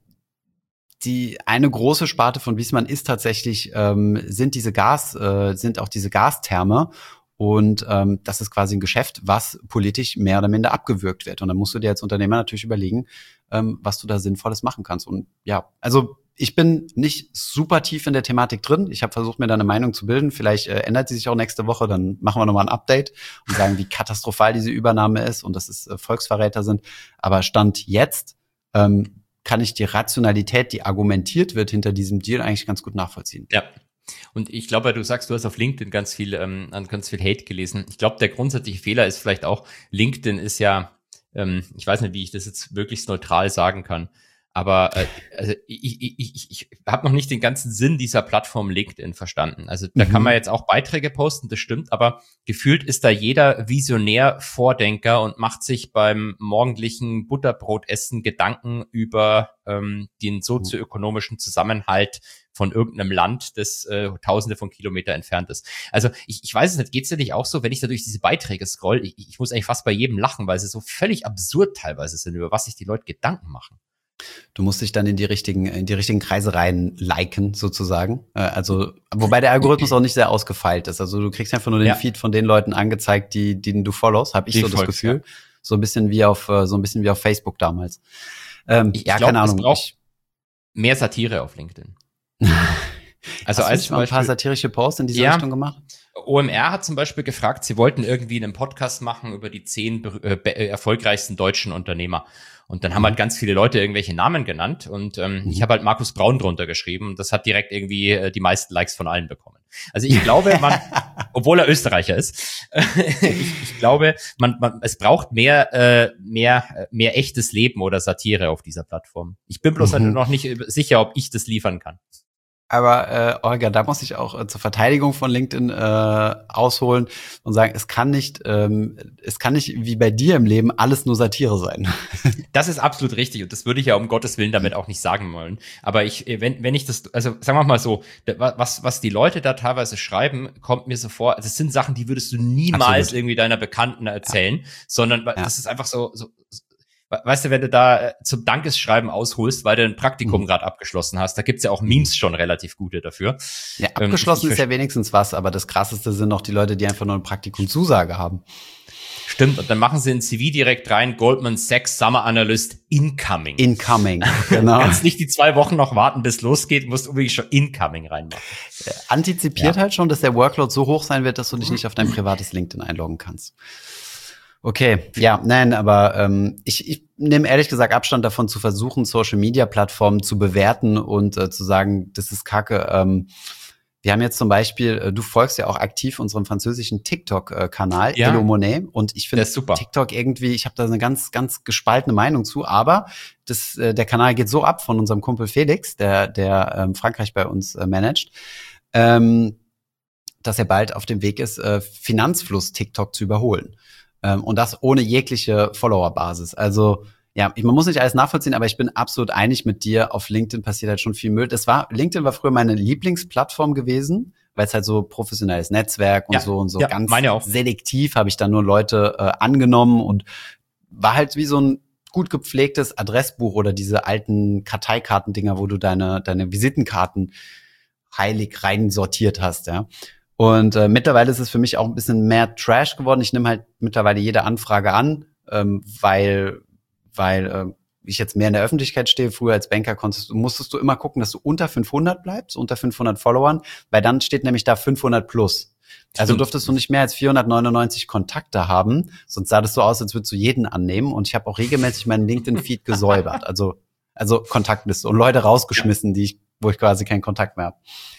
die eine große Sparte von Wiesmann ist tatsächlich, ähm, sind diese Gas, äh, sind auch diese Gastherme. Und ähm, das ist quasi ein Geschäft, was politisch mehr oder minder abgewürgt wird. Und dann musst du dir als Unternehmer natürlich überlegen, ähm, was du da Sinnvolles machen kannst. Und ja, also ich bin nicht super tief in der Thematik drin. Ich habe versucht, mir da eine Meinung zu bilden. Vielleicht äh, ändert sie sich auch nächste Woche. Dann machen wir nochmal ein Update und sagen, wie katastrophal diese Übernahme ist und dass es äh, Volksverräter sind. Aber Stand jetzt ähm, kann ich die Rationalität, die argumentiert wird hinter diesem Deal, eigentlich ganz gut nachvollziehen. Ja. Und ich glaube, du sagst, du hast auf LinkedIn ganz viel, ähm, ganz viel Hate gelesen. Ich glaube, der grundsätzliche Fehler ist vielleicht auch, LinkedIn ist ja, ähm, ich weiß nicht, wie ich das jetzt möglichst neutral sagen kann, aber äh, also ich, ich, ich, ich habe noch nicht den ganzen Sinn dieser Plattform LinkedIn verstanden. Also da mhm. kann man jetzt auch Beiträge posten, das stimmt, aber gefühlt ist da jeder Visionär Vordenker und macht sich beim morgendlichen Butterbrotessen Gedanken über ähm, den sozioökonomischen Zusammenhalt von irgendeinem Land, das äh, tausende von Kilometer entfernt ist. Also ich, ich weiß es nicht, geht's dir nicht auch so, wenn ich da durch diese Beiträge scroll, ich, ich muss eigentlich fast bei jedem lachen, weil sie so völlig absurd teilweise sind, über was sich die Leute Gedanken machen. Du musst dich dann in die richtigen, in die richtigen Kreise rein liken, sozusagen. Also, wobei der Algorithmus auch nicht sehr ausgefeilt ist. Also du kriegst einfach nur den ja. Feed von den Leuten angezeigt, die, die du followst, habe ich die so folgst, das Gefühl. Ja. So ein bisschen wie auf, so ein bisschen wie auf Facebook damals. Ähm, ich ja, glaub, keine Ahnung. Es braucht ich, mehr Satire auf LinkedIn. Also Hast als du mal ein paar satirische Posts in diese ja, Richtung gemacht? O M R hat zum Beispiel gefragt, sie wollten irgendwie einen Podcast machen über die zehn äh, erfolgreichsten deutschen Unternehmer. Und dann haben halt ganz viele Leute irgendwelche Namen genannt und ähm, mhm. ich habe halt Markus Braun drunter geschrieben und das hat direkt irgendwie äh, die meisten Likes von allen bekommen. Also ich glaube, man, obwohl er Österreicher ist, ich, ich glaube, man, man, es braucht mehr, äh, mehr, mehr echtes Leben oder Satire auf dieser Plattform. Ich bin bloß mhm. noch nicht sicher, ob ich das liefern kann. Aber äh, Olga, da muss ich auch äh, zur Verteidigung von LinkedIn äh, ausholen und sagen, es kann nicht, ähm, es kann nicht wie bei dir im Leben alles nur Satire sein. Das ist absolut richtig und das würde ich ja um Gottes Willen damit auch nicht sagen wollen. Aber ich, wenn wenn ich das, also sagen wir mal so, was was die Leute da teilweise schreiben, kommt mir so vor, das sind Sachen, die würdest du niemals absolut. irgendwie deiner Bekannten erzählen, ja. sondern ja. das ist einfach so so weißt du, wenn du da zum Dankesschreiben ausholst, weil du ein Praktikum mhm. gerade abgeschlossen hast, da gibt's ja auch Memes schon relativ gute dafür. Ja, abgeschlossen ähm, ist ja wenigstens was, aber das Krasseste sind noch die Leute, die einfach nur eine Praktikumzusage haben. Stimmt, und dann machen sie ein C V direkt rein, Goldman Sachs Summer Analyst Incoming. Incoming, genau. Du kannst nicht die zwei Wochen noch warten, bis losgeht, musst unbedingt schon Incoming reinmachen. Antizipiert ja. halt schon, dass der Workload so hoch sein wird, dass du dich nicht auf dein privates LinkedIn einloggen kannst. Okay, ja, nein, aber ähm, ich, ich nehme ehrlich gesagt Abstand davon, zu versuchen, Social-Media-Plattformen zu bewerten und äh, zu sagen, das ist Kacke. Ähm, wir haben jetzt zum Beispiel, äh, du folgst ja auch aktiv unserem französischen TikTok-Kanal, ja. Hello Monet, und ich finde TikTok irgendwie, ich habe da eine ganz, ganz gespaltene Meinung zu, aber das, äh, der Kanal geht so ab von unserem Kumpel Felix, der, der ähm, Frankreich bei uns äh, managt, ähm, dass er bald auf dem Weg ist, äh, Finanzfluss TikTok zu überholen. Ähm, und das ohne jegliche Followerbasis. Also ja, ich, man muss nicht alles nachvollziehen, aber ich bin absolut einig mit dir. Auf LinkedIn passiert halt schon viel Müll. Das war, LinkedIn war früher meine Lieblingsplattform gewesen, weil es halt so professionelles Netzwerk und ja, so und so ja, ganz selektiv habe ich dann nur Leute äh, angenommen und war halt wie so ein gut gepflegtes Adressbuch oder diese alten Karteikartendinger, wo du deine deine Visitenkarten heilig rein sortiert hast, ja. Und äh, mittlerweile ist es für mich auch ein bisschen mehr Trash geworden. Ich nehme halt mittlerweile jede Anfrage an, ähm, weil weil äh, ich jetzt mehr in der Öffentlichkeit stehe. Früher als Banker konntest, musstest du immer gucken, dass du unter fünfhundert bleibst, unter fünfhundert Followern, weil dann steht nämlich da fünfhundert plus. Also Stimmt. durftest du nicht mehr als vierhundertneunundneunzig Kontakte haben, sonst sah das so aus, als würdest du jeden annehmen. Und ich habe auch regelmäßig meinen LinkedIn-Feed gesäubert, also also Kontaktliste und Leute rausgeschmissen, ja. die ich, wo ich quasi keinen Kontakt mehr habe.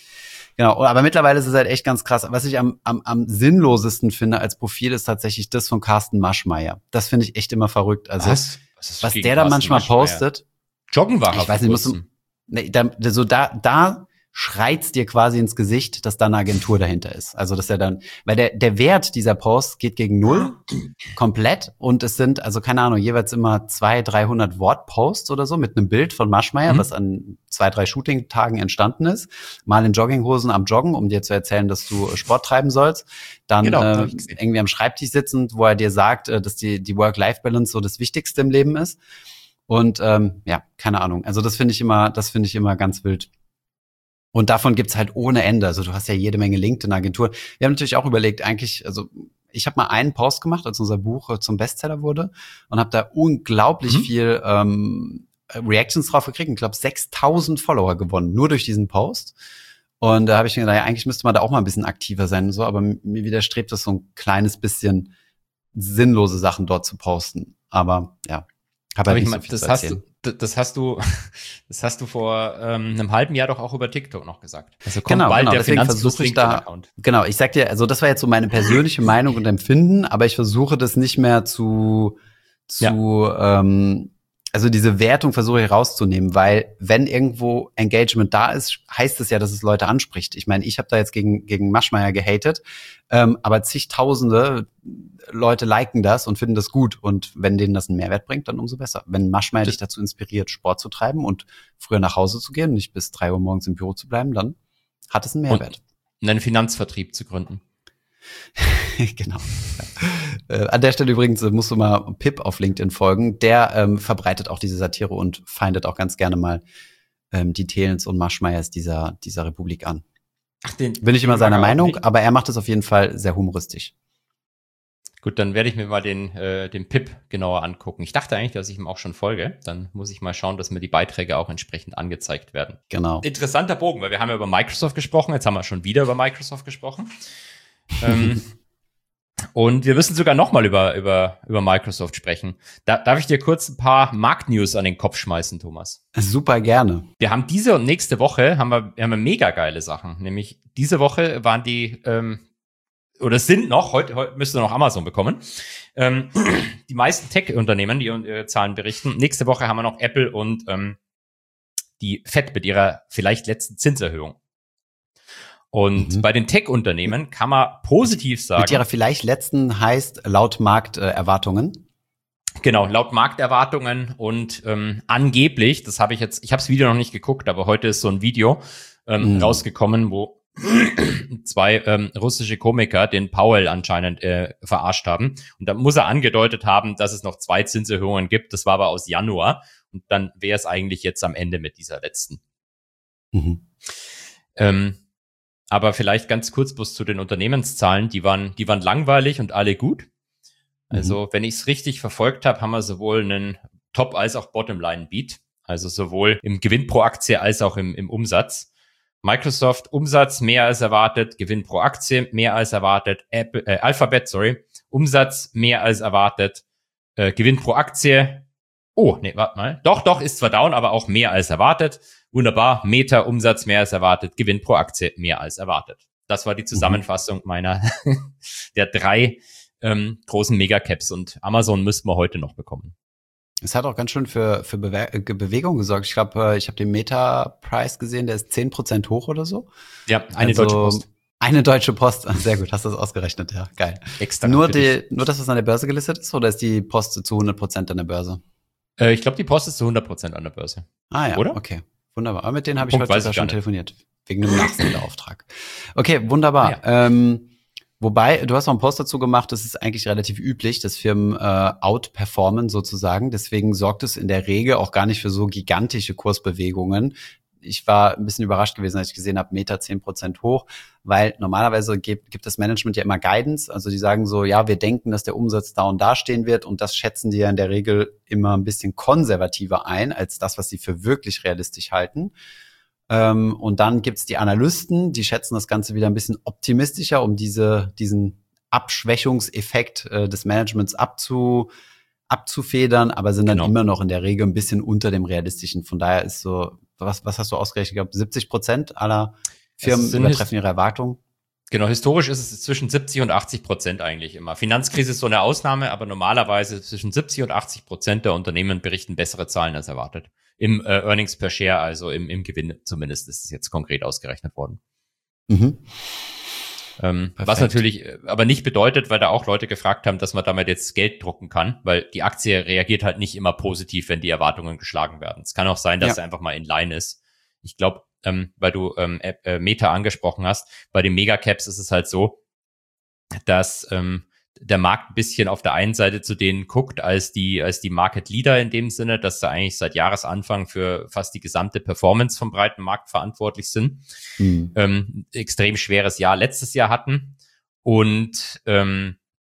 Genau, aber mittlerweile ist es halt echt ganz krass. Was ich am, am, am sinnlosesten finde als Profil, ist tatsächlich das von Carsten Maschmeyer. Das finde ich echt immer verrückt. Also was, was, was der da manchmal postet. Joggen war ich weiß nicht, musst du, nee, da, so da, da schreit's dir quasi ins Gesicht, dass da eine Agentur dahinter ist. Also, dass er dann, weil der, der Wert dieser Posts geht gegen null, komplett. Und es sind, also keine Ahnung, jeweils immer zwei, dreihundert Wort-Posts oder so mit einem Bild von Maschmeyer, mhm. was an zwei, drei Shooting-Tagen entstanden ist. Mal in Jogginghosen am Joggen, um dir zu erzählen, dass du Sport treiben sollst. Dann genau, äh, irgendwie am Schreibtisch sitzend, wo er dir sagt, äh, dass die, die Work-Life-Balance so das Wichtigste im Leben ist. Und ähm, ja, keine Ahnung. Also das finde ich immer, das finde ich immer ganz wild. Und davon gibt's halt ohne Ende. Also du hast ja jede Menge LinkedIn-Agenturen. Wir haben natürlich auch überlegt, eigentlich, also ich habe mal einen Post gemacht, als unser Buch zum Bestseller wurde und habe da unglaublich mhm. viel ähm, Reactions drauf gekriegt. Ich glaube, sechstausend Follower gewonnen, nur durch diesen Post. Und da habe ich mir gedacht, ja, eigentlich müsste man da auch mal ein bisschen aktiver sein und so, aber mir widerstrebt es so ein kleines bisschen, sinnlose Sachen dort zu posten. Aber ja, habe halt nicht so viel das zu hast erzählen. du, das hast du, das hast du vor ähm, einem halben Jahr doch auch über TikTok noch gesagt. Also kommt genau, bald genau, der deswegen versuche ich da, genau, ich sag dir, also das war jetzt so meine persönliche Meinung und Empfinden, aber ich versuche das nicht mehr zu, zu, ja. ähm, also diese Wertung versuche ich rauszunehmen, weil wenn irgendwo Engagement da ist, heißt es ja, dass es Leute anspricht. Ich meine, ich habe da jetzt gegen gegen Maschmeyer gehatet, ähm, aber zigtausende Leute liken das und finden das gut. Und wenn denen das einen Mehrwert bringt, dann umso besser. Wenn Maschmeyer dich dazu inspiriert, Sport zu treiben und früher nach Hause zu gehen, nicht bis drei Uhr morgens im Büro zu bleiben, dann hat es einen Mehrwert. Und einen Finanzvertrieb zu gründen. Genau. Äh, an der Stelle übrigens äh, musst du mal Pip auf LinkedIn folgen. Der ähm, verbreitet auch diese Satire und feindet auch ganz gerne mal ähm, die Thelens und Maschmeyers dieser, dieser Republik an. Ach, den bin ich immer seiner Meinung, aber er macht es auf jeden Fall sehr humoristisch. Gut, dann werde ich mir mal den, äh, den Pip genauer angucken. Ich dachte eigentlich, dass ich ihm auch schon folge. Dann muss ich mal schauen, dass mir die Beiträge auch entsprechend angezeigt werden. Genau. Interessanter Bogen, weil wir haben ja über Microsoft gesprochen. Jetzt haben wir schon wieder über Microsoft gesprochen. ähm, und wir müssen sogar noch mal über, über, über Microsoft sprechen. Da, darf ich dir kurz ein paar Marktnews an den Kopf schmeißen, Thomas? Super gerne. Wir haben diese und nächste Woche haben wir, haben wir mega geile Sachen. Nämlich diese Woche waren die, ähm, oder sind noch, heute, heute müsste noch Amazon bekommen, ähm, die meisten Tech-Unternehmen, die ihre Zahlen berichten. Nächste Woche haben wir noch Apple und ähm, die Fed mit ihrer vielleicht letzten Zinserhöhung. Und mhm. bei den Tech-Unternehmen kann man positiv sagen. Mit ihrer vielleicht letzten heißt laut Markterwartungen. Äh, genau, laut Markterwartungen und ähm, angeblich, das habe ich jetzt, ich habe das Video noch nicht geguckt, aber heute ist so ein Video ähm, mhm. rausgekommen, wo zwei ähm, russische Komiker den Powell anscheinend äh, verarscht haben. Und da muss er angedeutet haben, dass es noch zwei Zinserhöhungen gibt. Das war aber aus Januar. Und dann wäre es eigentlich jetzt am Ende mit dieser letzten. Mhm. Ähm, aber vielleicht ganz kurz bloß zu den Unternehmenszahlen. Die waren, die waren langweilig und alle gut. Also mhm. wenn ich es richtig verfolgt habe, haben wir sowohl einen Top- als auch Bottomline-Beat. Also sowohl im Gewinn pro Aktie als auch im, im Umsatz. Microsoft Umsatz mehr als erwartet, Gewinn pro Aktie mehr als erwartet, Apple, äh, Alphabet, sorry, Umsatz mehr als erwartet, äh, Gewinn pro Aktie, oh, nee, warte mal, doch, doch, ist zwar down, aber auch mehr als erwartet, wunderbar, Meta Umsatz mehr als erwartet, Gewinn pro Aktie mehr als erwartet. Das war die Zusammenfassung mhm. meiner, der drei ähm, großen Megacaps und Amazon müssten wir heute noch bekommen. Es hat auch ganz schön für, für Bewe- Bewegung gesorgt. Ich glaube, ich habe den Meta-Preis gesehen, der ist zehn Prozent hoch oder so. Ja, eine also, Deutsche Post. Eine Deutsche Post, sehr gut, hast du das ausgerechnet, ja, geil. Extra nur, die, nur das, was an der Börse gelistet ist, oder ist die Post zu hundert Prozent an der Börse? Äh, ich glaube, die Post ist zu hundert Prozent an der Börse. Ah ja, oder? Okay, wunderbar. Aber mit denen habe ich heute sogar schon telefoniert, wegen einem Nachsendeauftrag. Okay, wunderbar. Ah, ja. ähm, Wobei, du hast auch einen Post dazu gemacht, das ist eigentlich relativ üblich, dass Firmen äh, outperformen sozusagen. Deswegen sorgt es in der Regel auch gar nicht für so gigantische Kursbewegungen. Ich war ein bisschen überrascht gewesen, als ich gesehen habe, Meta zehn Prozent hoch, weil normalerweise gibt, gibt das Management ja immer Guidance. Also die sagen so, ja, wir denken, dass der Umsatz da und da stehen wird und das schätzen die ja in der Regel immer ein bisschen konservativer ein, als das, was sie für wirklich realistisch halten. Ähm, und dann gibt's die Analysten, die schätzen das Ganze wieder ein bisschen optimistischer, um diese diesen Abschwächungseffekt äh, des Managements abzu, abzufedern, aber sind dann genau. immer noch in der Regel ein bisschen unter dem realistischen. Von daher ist so, was, was hast du ausgerechnet? Ich glaube, siebzig Prozent aller Firmen übertreffen ihre Erwartungen. Genau, historisch ist es zwischen siebzig und achtzig Prozent eigentlich immer. Finanzkrise ist so eine Ausnahme, aber normalerweise zwischen siebzig und achtzig Prozent der Unternehmen berichten bessere Zahlen als erwartet. Im äh, Earnings per Share, also im, im Gewinn zumindest, ist es jetzt konkret ausgerechnet worden. Mhm. Ähm, was natürlich aber nicht bedeutet, weil da auch Leute gefragt haben, dass man damit jetzt Geld drucken kann, weil die Aktie reagiert halt nicht immer positiv, wenn die Erwartungen geschlagen werden. Es kann auch sein, dass ja. sie einfach mal in line ist. Ich glaube, ähm, weil du ähm, äh, Meta angesprochen hast, bei den Megacaps ist es halt so, dass ähm, der Markt ein bisschen auf der einen Seite zu denen guckt als die als die Market Leader in dem Sinne, dass sie eigentlich seit Jahresanfang für fast die gesamte Performance vom breiten Markt verantwortlich sind. Mhm. Ähm, extrem schweres Jahr letztes Jahr hatten und ähm,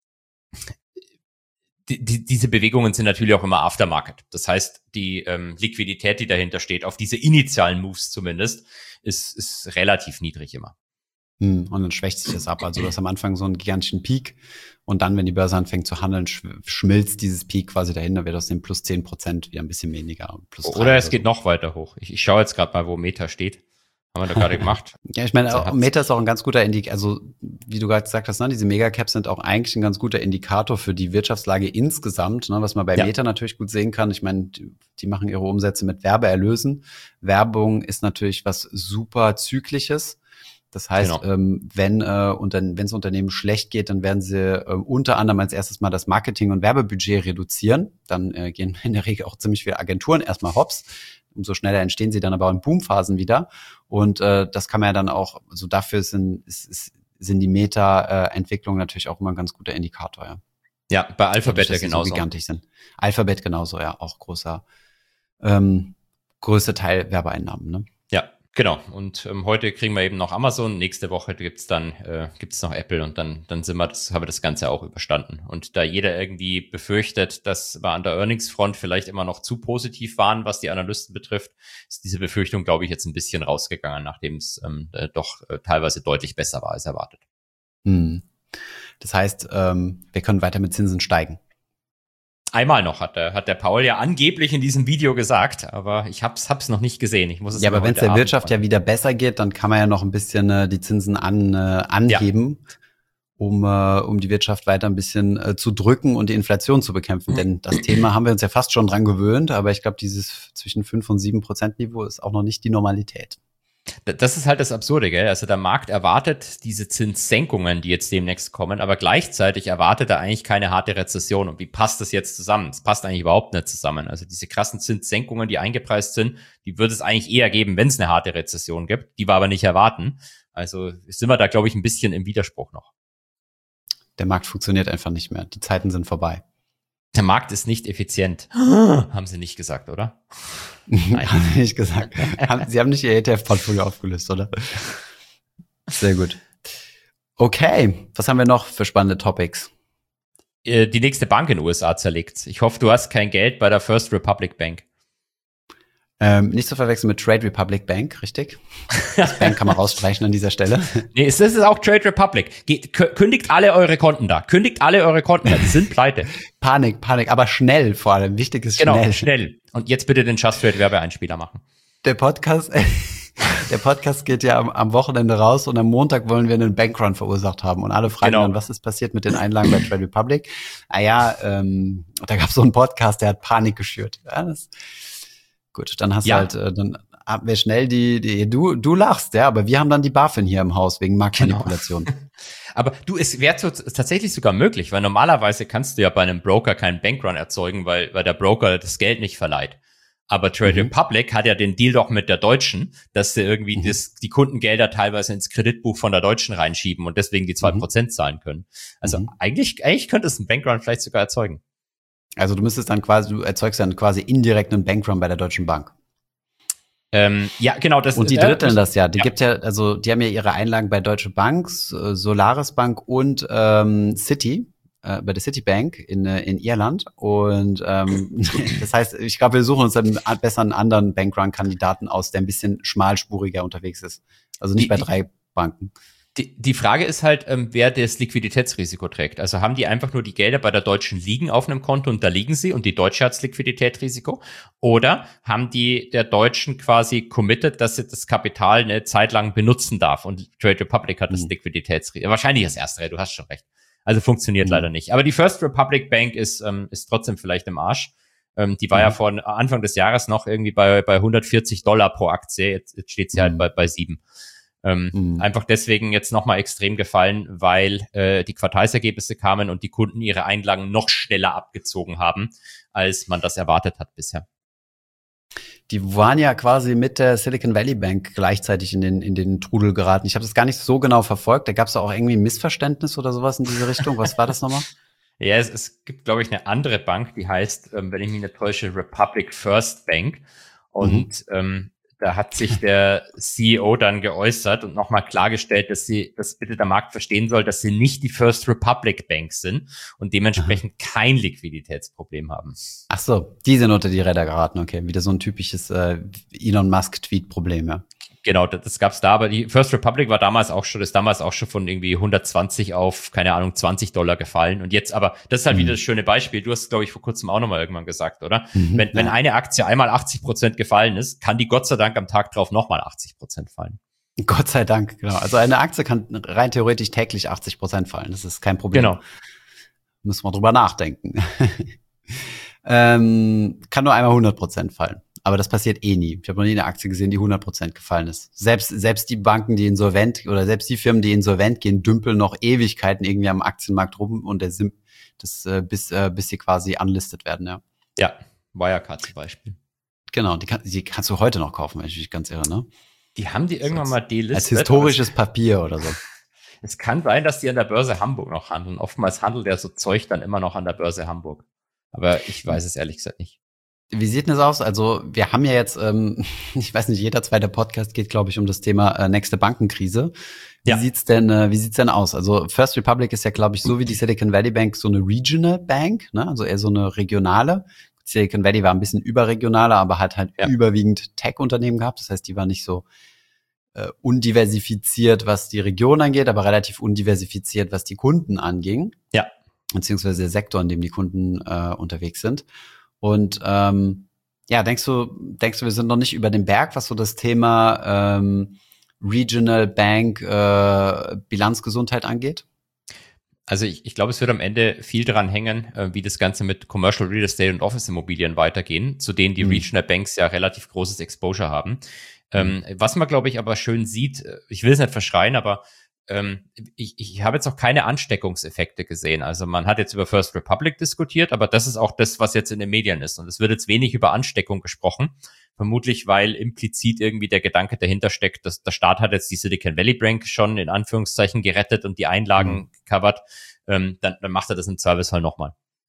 die, die, diese Bewegungen sind natürlich auch immer Aftermarket. Das heißt, die ähm, Liquidität, die dahinter steht, auf diese initialen Moves zumindest, ist, ist relativ niedrig immer. Hm, und dann schwächt sich das ab. Also du hast am Anfang so einen gigantischen Peak und dann, wenn die Börse anfängt zu handeln, schmilzt dieses Peak quasi dahin, da wird aus dem plus zehn Prozent wieder ein bisschen weniger. Plus oder es geht so. Noch weiter hoch. Ich, ich schaue jetzt gerade mal, wo Meta steht. Haben wir da gerade gemacht. Ja, ich meine, Meta ist auch ein ganz guter Indikator, also wie du gerade gesagt hast, ne, diese Megacaps sind auch eigentlich ein ganz guter Indikator für die Wirtschaftslage insgesamt, ne, was man bei ja. Meta natürlich gut sehen kann. Ich meine, die, die machen ihre Umsätze mit Werbeerlösen. Werbung ist natürlich was super Zyklisches. Das heißt, genau. ähm, wenn äh, unter, wenn es Unternehmen schlecht geht, dann werden sie äh, unter anderem als erstes mal das Marketing- und Werbebudget reduzieren. Dann äh, gehen in der Regel auch ziemlich viele Agenturen erstmal hops. Umso schneller entstehen sie dann aber in Boomphasen wieder. Und äh, das kann man ja dann auch, also dafür sind, ist, ist, sind die Meta-Entwicklungen natürlich auch immer ein ganz guter Indikator. Ja, ja bei Alphabet ja genauso. So gigantisch sind. Alphabet genauso, ja, auch großer, ähm, größter Teil Werbeeinnahmen, ne? Ja, genau. Und ähm, heute kriegen wir eben noch Amazon. Nächste Woche gibt's dann äh, gibt's noch Apple und dann dann sind wir das haben wir das Ganze auch überstanden. Und da jeder irgendwie befürchtet, dass wir an der Earnings-Front vielleicht immer noch zu positiv waren, was die Analysten betrifft, ist diese Befürchtung, glaube ich, jetzt ein bisschen rausgegangen, nachdem es ähm, äh, doch äh, teilweise deutlich besser war als erwartet. Hm. Das heißt, ähm, wir können weiter mit Zinsen steigen. Einmal noch, hat der, hat der Paul ja angeblich in diesem Video gesagt, aber ich hab's, hab's noch nicht gesehen. Ich muss es ja, aber wenn es der Abend Wirtschaft machen. Ja wieder besser geht, dann kann man ja noch ein bisschen äh, die Zinsen an, äh, anheben, ja. um, äh, um die Wirtschaft weiter ein bisschen äh, zu drücken und die Inflation zu bekämpfen. Mhm. Denn das Thema haben wir uns ja fast schon dran gewöhnt, aber ich glaube, dieses zwischen fünf und sieben Prozent Niveau ist auch noch nicht die Normalität. Das ist halt das Absurde, gell? Also der Markt erwartet diese Zinssenkungen, die jetzt demnächst kommen, aber gleichzeitig erwartet er eigentlich keine harte Rezession. Und wie passt das jetzt zusammen? Es passt eigentlich überhaupt nicht zusammen. Also diese krassen Zinssenkungen, die eingepreist sind, die würde es eigentlich eher geben, wenn es eine harte Rezession gibt. Die wir aber nicht erwarten. Also sind wir da, glaube ich, ein bisschen im Widerspruch noch. Der Markt funktioniert einfach nicht mehr. Die Zeiten sind vorbei. Der Markt ist nicht effizient. Haben Sie nicht gesagt, oder? Nein, haben Sie nicht gesagt. Sie haben nicht Ihr E T F-Portfolio aufgelöst, oder? Sehr gut. Okay, was haben wir noch für spannende Topics? Die nächste Bank in den U S A zerlegt. Ich hoffe, du hast kein Geld bei der First Republic Bank. Ähm, nicht zu verwechseln mit Trade Republic Bank, richtig? Das Bank kann man rausstreichen an dieser Stelle. Nee, das ist auch Trade Republic. Geht, kündigt alle eure Konten da. Kündigt alle eure Konten da. Die sind pleite. Panik, Panik, aber schnell vor allem. Wichtig ist genau, schnell. Genau, schnell. Und jetzt bitte den Just Trade Werbeeinspieler machen. Der Podcast, der Podcast geht ja am, am Wochenende raus und am Montag wollen wir einen Bankrun verursacht haben. Und alle fragen genau. dann, was ist passiert mit den Einlagen bei Trade Republic? Ah ja, ähm, da gab es so einen Podcast, der hat Panik geschürt. Ja, das Gut, dann hast ja. du halt, äh, dann haben wir schnell die, die, du, du lachst, ja, aber wir haben dann die BaFin hier im Haus wegen Marktmanipulation. Genau. Aber du, es wäre tatsächlich sogar möglich, weil normalerweise kannst du ja bei einem Broker keinen Bankrun erzeugen, weil, weil der Broker das Geld nicht verleiht. Aber Trade mhm. Republic hat ja den Deal doch mit der Deutschen, dass sie irgendwie mhm. das, die Kundengelder teilweise ins Kreditbuch von der Deutschen reinschieben und deswegen die zwei Prozent mhm. zahlen können. Also mhm. eigentlich, eigentlich könnte es einen Bankrun vielleicht sogar erzeugen. Also du müsstest dann quasi, du erzeugst dann quasi indirekt einen Bankrun bei der Deutschen Bank. Ähm, ja, genau. Das, und die dritteln äh, das ja. Die ja. gibt ja, also die haben ja ihre Einlagen bei Deutsche Bank, Solaris Bank und ähm, Citi, äh, bei der Citibank in, in Irland. Und ähm, das heißt, ich glaube, wir suchen uns dann besser einen anderen Bankrun-Kandidaten aus, der ein bisschen schmalspuriger unterwegs ist. Also nicht die, bei drei Banken. Die, die Frage ist halt, ähm, wer das Liquiditätsrisiko trägt. Also haben die einfach nur die Gelder bei der Deutschen liegen auf einem Konto und da liegen sie und die Deutsche hat das Liquiditätsrisiko? Oder haben die der Deutschen quasi committed, dass sie das Kapital eine Zeit lang benutzen darf und Trade Republic hat das mhm. Liquiditätsrisiko? Wahrscheinlich das erste, du hast schon recht. Also funktioniert mhm. leider nicht. Aber die First Republic Bank ist ähm, ist trotzdem vielleicht im Arsch. Ähm, die war mhm. ja von Anfang des Jahres noch irgendwie bei bei hundertvierzig Dollar pro Aktie. Jetzt, jetzt steht sie mhm. halt bei bei sieben. Ähm, mhm. Einfach deswegen jetzt nochmal extrem gefallen, weil äh, die Quartalsergebnisse kamen und die Kunden ihre Einlagen noch schneller abgezogen haben, als man das erwartet hat bisher. die waren ja quasi mit der Silicon Valley Bank gleichzeitig in den in den Trudel geraten. Ich habe das gar nicht so genau verfolgt. Da gab es auch irgendwie ein Missverständnis oder sowas in diese Richtung. Was war das nochmal? Ja, es, es gibt, glaube ich, eine andere Bank, die heißt, ähm, wenn ich mich nicht täusche, Republic First Bank. Und mhm. ähm, da hat sich der C E O dann geäußert und nochmal klargestellt, dass sie, dass bitte der Markt verstehen soll, dass sie nicht die First Republic Bank sind und dementsprechend Aha. kein Liquiditätsproblem haben. Ach so, die sind unter die Räder geraten, okay. Wieder so ein typisches äh, Elon Musk-Tweet-Problem, ja. Genau, das, das gab's da, aber die First Republic war damals auch schon, ist damals auch schon von irgendwie hundertzwanzig auf, keine Ahnung, zwanzig Dollar gefallen. Und jetzt aber, das ist halt mhm. wieder das schöne Beispiel. Du hast, glaube ich, vor kurzem auch nochmal irgendwann gesagt, oder? Mhm, wenn, ja. wenn eine Aktie einmal achtzig Prozent gefallen ist, kann die Gott sei Dank am Tag drauf nochmal achtzig Prozent fallen. Gott sei Dank, genau. Also eine Aktie kann rein theoretisch täglich achtzig Prozent fallen. Das ist kein Problem. Genau. Müssen wir drüber nachdenken. ähm, kann nur einmal hundert Prozent fallen. Aber das passiert eh nie. Ich habe noch nie eine Aktie gesehen, die hundert Prozent gefallen ist. Selbst selbst die Banken, die insolvent oder selbst die Firmen, die insolvent gehen, dümpeln noch Ewigkeiten irgendwie am Aktienmarkt rum und der Sim, das äh, bis äh, bis sie quasi unlisted werden, ja. Ja, Wirecard zum Beispiel. Genau, die, kann, die kannst du heute noch kaufen, wenn ich mich ganz irre, ne? Die haben die irgendwann mal delistet. Als historisches Papier oder so. Es kann sein, dass die an der Börse Hamburg noch handeln. Oftmals handelt der so Zeug dann immer noch an der Börse Hamburg. Aber ich weiß es ehrlich gesagt nicht. Wie sieht denn das aus? Also wir haben ja jetzt, ähm, ich weiß nicht, jeder zweite Podcast geht, glaube ich, um das Thema äh, nächste Bankenkrise. Wie ja. sieht's denn, äh, wie sieht's denn aus? Also First Republic ist ja, glaube ich, so wie die Silicon Valley Bank so eine Regional Bank, ne? Also eher so eine regionale. Silicon Valley war ein bisschen überregionaler, aber hat halt ja. überwiegend Tech-Unternehmen gehabt. Das heißt, die war nicht so äh, undiversifiziert, was die Region angeht, aber relativ undiversifiziert, was die Kunden anging. Ja. Beziehungsweise der Sektor, in dem die Kunden äh, unterwegs sind. Und ähm, ja, denkst du, denkst du, wir sind noch nicht über den Berg, was so das Thema ähm, Regional Bank äh, Bilanzgesundheit angeht? Also ich, ich glaube, es wird am Ende viel daran hängen, äh, wie das Ganze mit Commercial Real Estate und Office Immobilien weitergehen, zu denen die mhm. Regional Banks ja relativ großes Exposure haben. Mhm. Ähm, was man, glaube ich, aber schön sieht, ich will es nicht verschreien, aber ähm, ich, ich habe jetzt auch keine Ansteckungseffekte gesehen. Also man hat jetzt über First Republic diskutiert, aber das ist auch das, was jetzt in den Medien ist. Und es wird jetzt wenig über Ansteckung gesprochen. Vermutlich, weil implizit irgendwie der Gedanke dahinter steckt, dass der Staat hat jetzt die Silicon Valley Bank schon in Anführungszeichen gerettet und die Einlagen mhm. gecovert. Ähm, dann, dann macht er das im Service halt nochmal.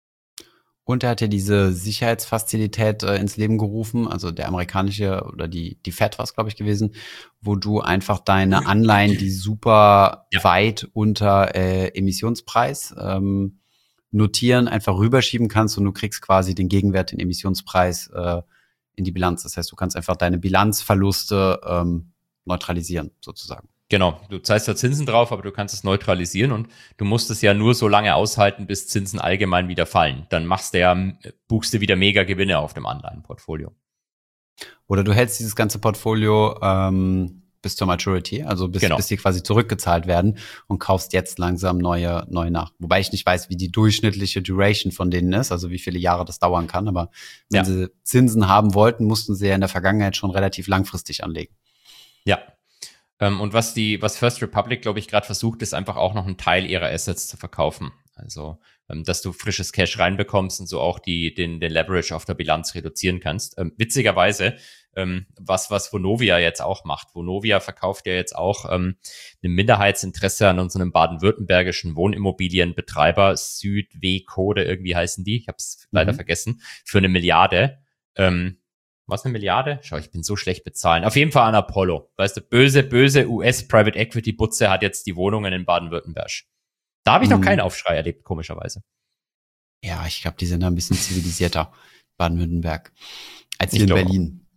Und er hat ja diese Sicherheitsfazilität äh, ins Leben gerufen, also der amerikanische oder die die Fed war es, glaube ich, gewesen, wo du einfach deine Anleihen, die super ja. weit unter äh, Emissionspreis ähm, notieren, einfach rüberschieben kannst und du kriegst quasi den Gegenwert, den Emissionspreis äh, in die Bilanz. Das heißt, du kannst einfach deine Bilanzverluste ähm, neutralisieren, sozusagen. Genau, du zahlst da Zinsen drauf, aber du kannst es neutralisieren und du musst es ja nur so lange aushalten, bis Zinsen allgemein wieder fallen. Dann machst du ja, buchst du wieder mega Gewinne auf dem Anleihenportfolio. Oder du hältst dieses ganze Portfolio ähm, bis zur Maturity, also bis, genau. bis die quasi zurückgezahlt werden und kaufst jetzt langsam neue, neue nach. Wobei ich nicht weiß, wie die durchschnittliche Duration von denen ist, also wie viele Jahre das dauern kann, aber wenn ja. sie Zinsen haben wollten, mussten sie ja in der Vergangenheit schon relativ langfristig anlegen. Ja. Und was die, was First Republic, glaube ich, gerade versucht, ist einfach auch noch einen Teil ihrer Assets zu verkaufen. Also, dass du frisches Cash reinbekommst und so auch die, den, den Leverage auf der Bilanz reduzieren kannst. Ähm, witzigerweise, ähm, was, was Vonovia jetzt auch macht. Vonovia verkauft ja jetzt auch ähm, ein Minderheitsinteresse an unserem baden-württembergischen Wohnimmobilienbetreiber Südweco oder irgendwie heißen die. Ich habe es leider mhm. vergessen. Für eine Milliarde. Ähm, Was, eine Milliarde? Schau, ich bin so schlecht bezahlen. Auf jeden Fall an Apollo. Weißt du, böse, böse U S-Private Equity-Butze hat jetzt die Wohnungen in Baden-Württemberg. Da habe ich noch hm. keinen Aufschrei erlebt, komischerweise. Ja, ich glaube, die sind da ein bisschen zivilisierter, Baden-Württemberg, als hier ich in Berlin.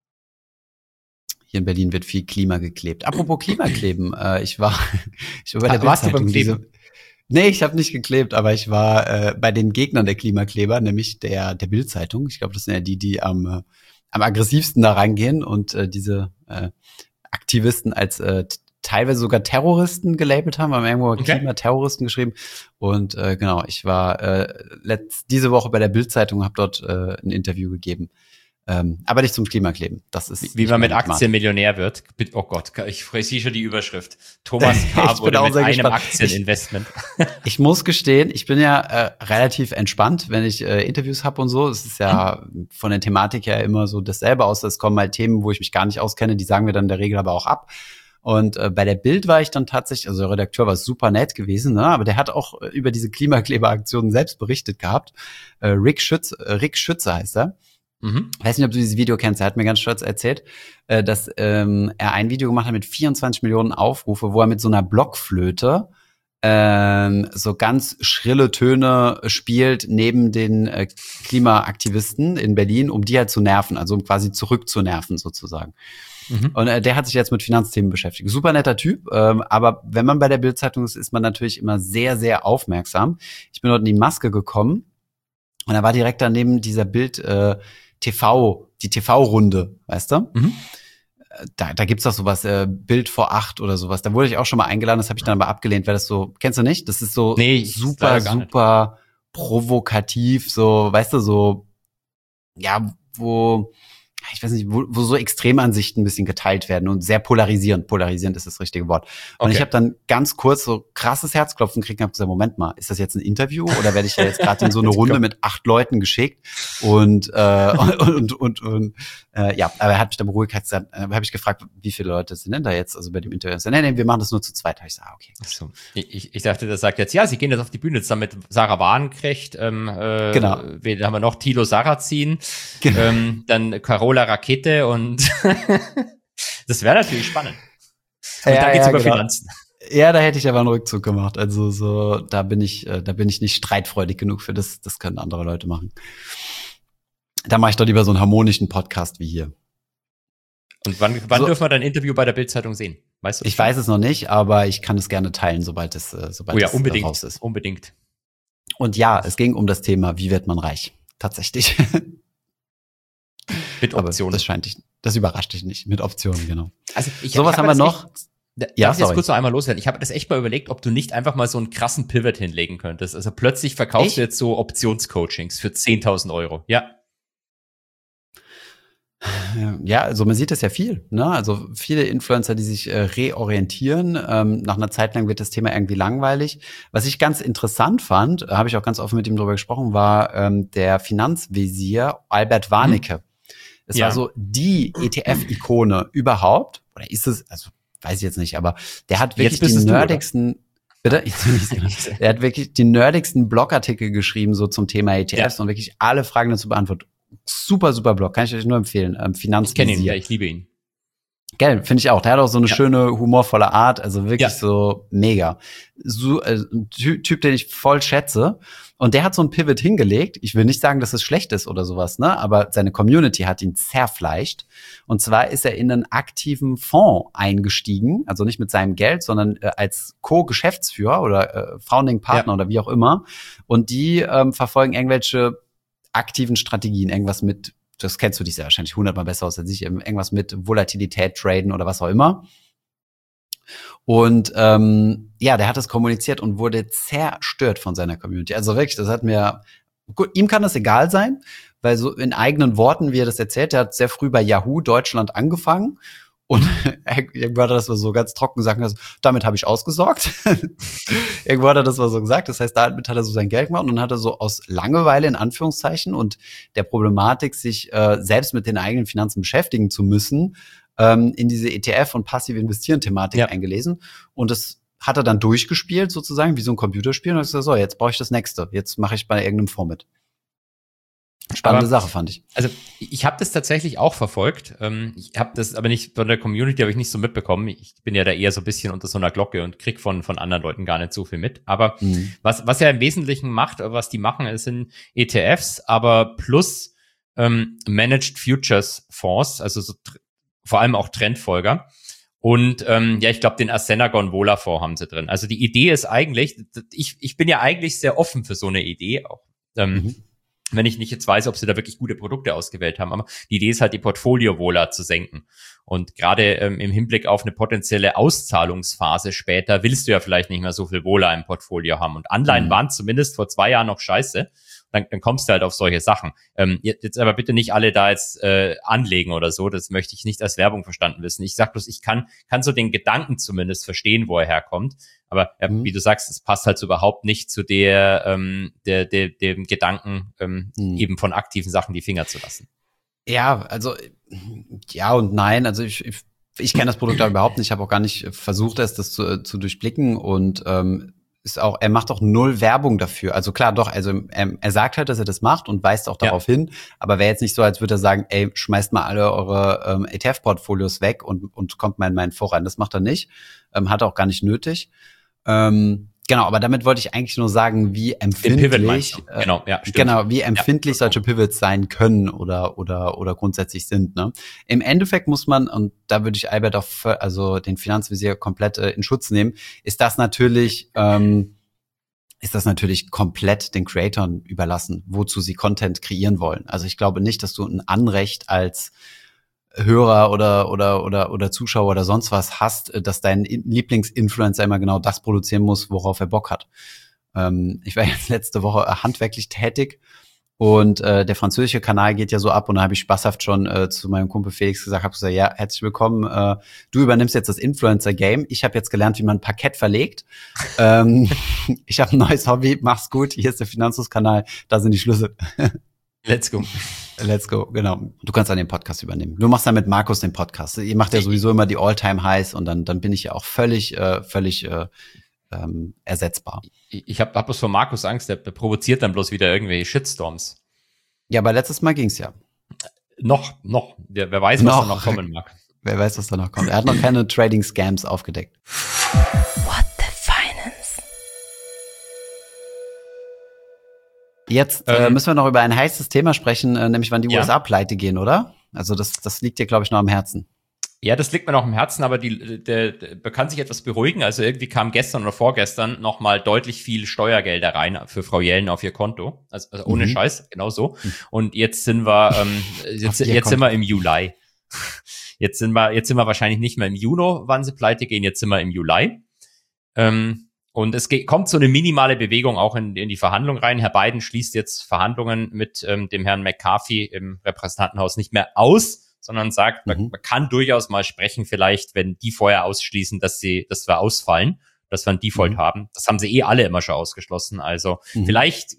Auch. Hier in Berlin wird viel Klima geklebt. Apropos Klimakleben, äh, ich war, ich war bei der Bildzeitung. Diese, nee, ich habe nicht geklebt, aber ich war äh, bei den Gegnern der Klimakleber, nämlich der der Bildzeitung. Ich glaube, das sind ja die, die am äh, am aggressivsten da rangehen und äh, diese äh, Aktivisten als äh, t- teilweise sogar Terroristen gelabelt haben, haben irgendwo okay. Klimaterroristen geschrieben. Und äh, genau, ich war äh, letzt, diese Woche bei der Bildzeitung und habe dort äh, ein Interview gegeben Ähm, aber nicht zum Klimakleben. Das ist wie, wie man mit Aktien Millionär wird. Oh Gott, ich sehe schon die Überschrift. Thomas K. wurde mit einem gespannt. Aktieninvestment. Ich, ich muss gestehen, ich bin ja äh, relativ entspannt, wenn ich äh, Interviews habe und so. Es ist ja hm. von der Thematik her immer so dasselbe, außer es kommen halt Themen, wo ich mich gar nicht auskenne, die sagen wir dann in der Regel aber auch ab. Und äh, bei der Bild war ich dann tatsächlich, also der Redakteur war super nett gewesen, ne? Aber der hat auch äh, über diese Klimakleberaktionen selbst berichtet gehabt. Äh, Rick Schütz, äh, Rick Schütze heißt er. Mhm. Ich weiß nicht, ob du dieses Video kennst. Er hat mir ganz stolz erzählt, äh, dass ähm, er ein Video gemacht hat mit vierundzwanzig Millionen Aufrufe, wo er mit so einer Blockflöte ähm, so ganz schrille Töne spielt neben den äh, Klimaaktivisten in Berlin, um die halt zu nerven, also um quasi zurückzunerven sozusagen. Mhm. Und äh, der hat sich jetzt mit Finanzthemen beschäftigt. Super netter Typ, ähm, aber wenn man bei der Bild-Zeitung ist, ist man natürlich immer sehr, sehr aufmerksam. Ich bin dort in die Maske gekommen und da war direkt daneben dieser Bild äh, T V, die T V-Runde, weißt du? Mhm. Da, da gibt's doch sowas, äh, Bild vor acht oder sowas. Da wurde ich auch schon mal eingeladen, das habe ich dann aber abgelehnt, weil das so, kennst du nicht? Das ist so nee, super, super provokativ, so, weißt du, so, ja, wo, ich weiß nicht, wo, wo so Extremansichten ein bisschen geteilt werden und sehr polarisierend. Polarisierend ist das richtige Wort. Und okay. Ich habe dann ganz kurz so krasses Herzklopfen gekriegt und habe gesagt, Moment mal, ist das jetzt ein Interview oder werde ich ja jetzt gerade in so eine Runde mit acht Leuten geschickt? Und äh, und, und, und, und äh, ja, aber er hat mich dann beruhigt, hat gesagt, äh, habe ich gefragt, wie viele Leute sind denn da jetzt, also bei dem Interview? So, nee, nee, wir machen das nur zu zweit. Ich sage, ah, okay. Ach so. Ich, ich dachte, das sagt jetzt, ja, sie gehen jetzt auf die Bühne zusammen mit Sarah Wagenknecht, ähm, äh, genau. Wen haben wir noch? Thilo Sarrazin, genau. ähm, dann Carola Rakete und das wäre natürlich spannend. Und ja, da geht's ja, über genau. Finanzen. Ja, da hätte ich aber einen Rückzug gemacht. Also so, da bin ich, äh, da bin ich nicht streitfreudig genug für das. Das können andere Leute machen. Da mache ich doch lieber so einen harmonischen Podcast wie hier. Und wann, wann so, dürfen wir dein Interview bei der Bild-Zeitung sehen? Weißt du? Ich weiß es noch nicht, aber ich kann es gerne teilen, sobald es, äh, sobald oh ja, es unbedingt, raus ist. Unbedingt. Und ja, es ging um das Thema, wie wird man reich? Tatsächlich. Mit Optionen. Aber das scheint dich, das überrascht dich nicht. Mit Optionen, genau. Also ich, so was ich haben wir noch. Echt, da, ja, darf ich jetzt kurz noch einmal loswerden? Ich habe das echt mal überlegt, ob du nicht einfach mal so einen krassen Pivot hinlegen könntest. Also plötzlich verkaufst echt? du jetzt so Optionscoachings für zehntausend Euro. Ja. Ja, also man sieht das ja viel, ne? Also viele Influencer, die sich äh, reorientieren. Ähm, nach einer Zeit lang wird das Thema irgendwie langweilig. Was ich ganz interessant fand, habe ich auch ganz offen mit ihm drüber gesprochen, war ähm, der Finanzvisier Albert Warnecke. Hm. Es ja. war so die E T F-Ikone überhaupt. Oder ist es, also weiß ich jetzt nicht, aber der hat wirklich die nerdigsten, du, bitte? Jetzt der hat wirklich die nerdigsten Blogartikel geschrieben, so zum Thema E T Fs ja. und wirklich alle Fragen dazu beantwortet. Super, super Blog, kann ich euch nur empfehlen. Ähm, Finanzvisier. Ich kenne ihn, ja, ich liebe ihn. Gell, finde ich auch. Der hat auch so eine ja. schöne, humorvolle Art, also wirklich ja. so mega. So, äh, Typ, Typ, den ich voll schätze. Und der hat so ein Pivot hingelegt. Ich will nicht sagen, dass es schlecht ist oder sowas, ne? Aber seine Community hat ihn zerfleischt. Und zwar ist er in einen aktiven Fonds eingestiegen, also nicht mit seinem Geld, sondern äh, als Co-Geschäftsführer oder äh, Founding-Partner ja. oder wie auch immer. Und die ähm, verfolgen irgendwelche aktiven Strategien, irgendwas mit, das kennst du dich ja wahrscheinlich hundertmal besser aus als ich, irgendwas mit Volatilität traden oder was auch immer. Und ähm, ja, der hat das kommuniziert und wurde zerstört von seiner Community. Also wirklich, das hat mir, gut, ihm kann das egal sein, weil so in eigenen Worten, wie er das erzählt, er hat sehr früh bei Yahoo Deutschland angefangen. Und irgendwann hat er das mal so ganz trocken gesagt, also, damit habe ich ausgesorgt. Irgendwann hat er das mal so gesagt. Das heißt, damit hat er so sein Geld gemacht und dann hat er so aus Langeweile in Anführungszeichen und der Problematik, sich äh, selbst mit den eigenen Finanzen beschäftigen zu müssen, ähm, in diese E T F- und passive Investieren-Thematik ja. eingelesen. Und das hat er dann durchgespielt, sozusagen, wie so ein Computerspiel. Und hat gesagt, so, jetzt brauche ich das nächste. Jetzt mache ich bei irgendeinem Fonds mit. Spannende aber, Sache, fand ich. Also ich habe das tatsächlich auch verfolgt. Ähm, ich habe das aber nicht von der Community, habe ich nicht so mitbekommen. Ich bin ja da eher so ein bisschen unter so einer Glocke und krieg von von anderen Leuten gar nicht so viel mit. Aber mhm. was was er im Wesentlichen macht, was die machen, ist sind E T Fs, aber plus ähm, Managed Futures Fonds, also so tr- vor allem auch Trendfolger. Und ähm, ja, ich glaube, den Ascena Vola Fonds haben sie drin. Also die Idee ist eigentlich, ich ich bin ja eigentlich sehr offen für so eine Idee auch. Ähm, mhm. Wenn ich nicht jetzt weiß, ob sie da wirklich gute Produkte ausgewählt haben. Aber die Idee ist halt, die Portfolio-Vola zu senken. Und gerade ähm, im Hinblick auf eine potenzielle Auszahlungsphase später willst du ja vielleicht nicht mehr so viel Vola im Portfolio haben. Und Anleihen mhm. waren zumindest vor zwei Jahren noch scheiße. dann, dann kommst du halt auf solche Sachen. Ähm, jetzt aber bitte nicht alle da jetzt äh, anlegen oder so, das möchte ich nicht als Werbung verstanden wissen. Ich sag bloß, ich kann kann so den Gedanken zumindest verstehen, wo er herkommt, aber äh, mhm. wie du sagst, es passt halt so überhaupt nicht zu der, ähm, der, der dem Gedanken, ähm, mhm. eben von aktiven Sachen die Finger zu lassen. Ja, also ja und nein, also ich, ich Ich kenne das Produkt auch überhaupt nicht. Ich habe auch gar nicht versucht, es das zu, zu durchblicken und ähm, ist auch, er macht auch null Werbung dafür. Also klar, doch, also er, er sagt halt, dass er das macht und weist auch darauf ja. hin. Aber wäre jetzt nicht so, als würde er sagen, ey, schmeißt mal alle eure ähm, E T F-Portfolios weg und und kommt mal in meinen Fonds rein. Das macht er nicht, ähm, hat er auch gar nicht nötig. Ähm, Genau, aber damit wollte ich eigentlich nur sagen, wie empfindlich, äh, genau, ja, stimmt. genau, wie empfindlich ja, solche Pivots sein können oder oder oder grundsätzlich sind. Ne? Im Endeffekt muss man, und da würde ich Albert auch, also den Finanzvisier komplett äh, in Schutz nehmen, ist das natürlich, ähm, ist das natürlich komplett den Creatoren überlassen, wozu sie Content kreieren wollen. Also ich glaube nicht, dass du ein Anrecht als Hörer oder oder oder oder Zuschauer oder sonst was hast, dass dein Lieblingsinfluencer immer genau das produzieren muss, worauf er Bock hat. Ähm, ich war jetzt letzte Woche handwerklich tätig und äh, der französische Kanal geht ja so ab und da habe ich spaßhaft schon äh, zu meinem Kumpel Felix gesagt, habe gesagt, ja, herzlich willkommen, äh, du übernimmst jetzt das Influencer-Game. Ich habe jetzt gelernt, wie man ein Parkett verlegt. ähm, ich habe ein neues Hobby, mach's gut, hier ist der Finanzfluss-Kanal, da sind die Schlüssel. Let's go. Let's go, genau. Du kannst dann den Podcast übernehmen. Du machst dann mit Markus den Podcast. Ihr macht ja sowieso immer die All-Time-Highs und dann dann bin ich ja auch völlig äh, völlig äh, ähm, ersetzbar. Ich, ich habe hab bloß vor Markus Angst, der, der provoziert dann bloß wieder irgendwelche Shitstorms. Ja, aber letztes Mal ging's ja. Noch, noch. Der, wer weiß, was noch. da noch kommen mag. Wer weiß, was da noch kommt. Er hat noch keine Trading-Scams aufgedeckt. What the Finance? Jetzt äh, ähm, müssen wir noch über ein heißes Thema sprechen, äh, nämlich wann die ja. U S A pleite gehen, oder? Also das, das liegt dir, glaube ich, noch am Herzen. Ja, das liegt mir noch am Herzen, aber die, der, der kann sich etwas beruhigen. Also irgendwie kam gestern oder vorgestern noch mal deutlich viel Steuergelder rein für Frau Yellen auf ihr Konto. Also, also ohne mhm. Scheiß, genau so. Und jetzt sind wir, ähm, jetzt, jetzt sind wir im Juli. Jetzt sind wir, jetzt sind wir wahrscheinlich nicht mehr im Juni, wann sie pleite gehen. Jetzt sind wir im Juli. Ähm, Und es geht, kommt so eine minimale Bewegung auch in, in die Verhandlung rein. Herr Biden schließt jetzt Verhandlungen mit ähm, dem Herrn McCarthy im Repräsentantenhaus nicht mehr aus, sondern sagt, mhm. man, man kann durchaus mal sprechen, vielleicht, wenn die vorher ausschließen, dass sie, dass wir ausfallen, dass wir ein Default mhm. haben. Das haben sie eh alle immer schon ausgeschlossen. Also mhm. vielleicht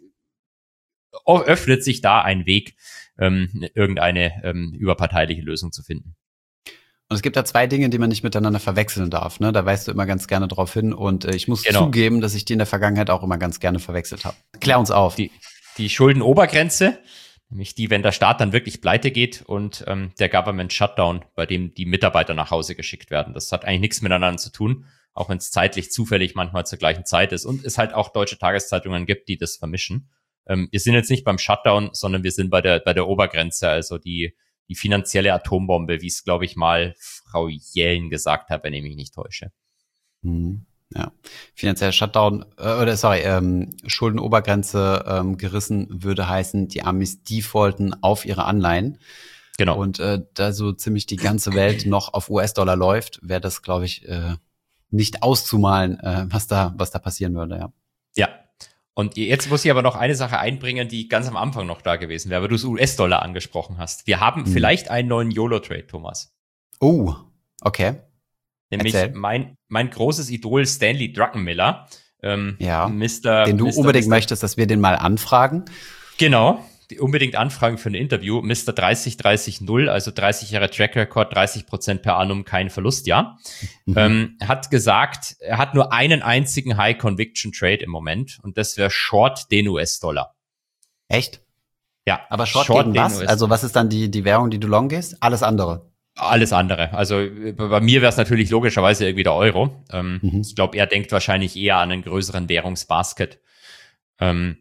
öffnet sich da ein Weg, ähm, irgendeine ähm, überparteiliche Lösung zu finden. Und es gibt da zwei Dinge, die man nicht miteinander verwechseln darf. Ne? Da weist du immer ganz gerne drauf hin. Und äh, ich muss genau. zugeben, dass ich die in der Vergangenheit auch immer ganz gerne verwechselt habe. Klär uns auf. Die, die Schuldenobergrenze, nämlich die, wenn der Staat dann wirklich pleite geht und ähm, der Government Shutdown, bei dem die Mitarbeiter nach Hause geschickt werden. Das hat eigentlich nichts miteinander zu tun, auch wenn es zeitlich zufällig manchmal zur gleichen Zeit ist. Und es halt auch deutsche Tageszeitungen gibt, die das vermischen. Ähm, wir sind jetzt nicht beim Shutdown, sondern wir sind bei der bei der Obergrenze, also die die finanzielle Atombombe, wie es, glaube ich, mal Frau Yellen gesagt hat, wenn ich mich nicht täusche. Hm, ja, finanzieller Shutdown, äh, oder sorry, ähm, Schuldenobergrenze ähm, gerissen würde heißen, die Amis defaulten auf ihre Anleihen. Genau. Und äh, da so ziemlich die ganze Welt noch auf U S-Dollar läuft, wäre das, glaube ich, äh, nicht auszumalen, äh, was da was da passieren würde, ja. Ja. Und jetzt muss ich aber noch eine Sache einbringen, die ganz am Anfang noch da gewesen wäre, weil du das U S-Dollar angesprochen hast. Wir haben hm. vielleicht einen neuen YOLO-Trade, Thomas. Oh, okay. Nämlich Erzähl. mein mein großes Idol Stanley Druckenmiller. Ähm, ja, Mister den du Mister unbedingt Mister möchtest, dass wir den mal anfragen. Genau, die unbedingt anfragen für ein Interview. Mister dreißig dreißig null, also dreißig Jahre Track Record, dreißig Prozent per annum, kein Verlust, ja. Mhm. Ähm, hat gesagt, er hat nur einen einzigen High Conviction Trade im Moment und das wäre Short den U S-Dollar. Echt? Ja. Aber Short, Short gegen was? U S-Dollar. Also was ist dann die, die Währung, die du long gehst? Alles andere? Alles andere. Also bei mir wäre es natürlich logischerweise irgendwie der Euro. Ähm, mhm. Ich glaube, er denkt wahrscheinlich eher an einen größeren Währungsbasket. Ähm,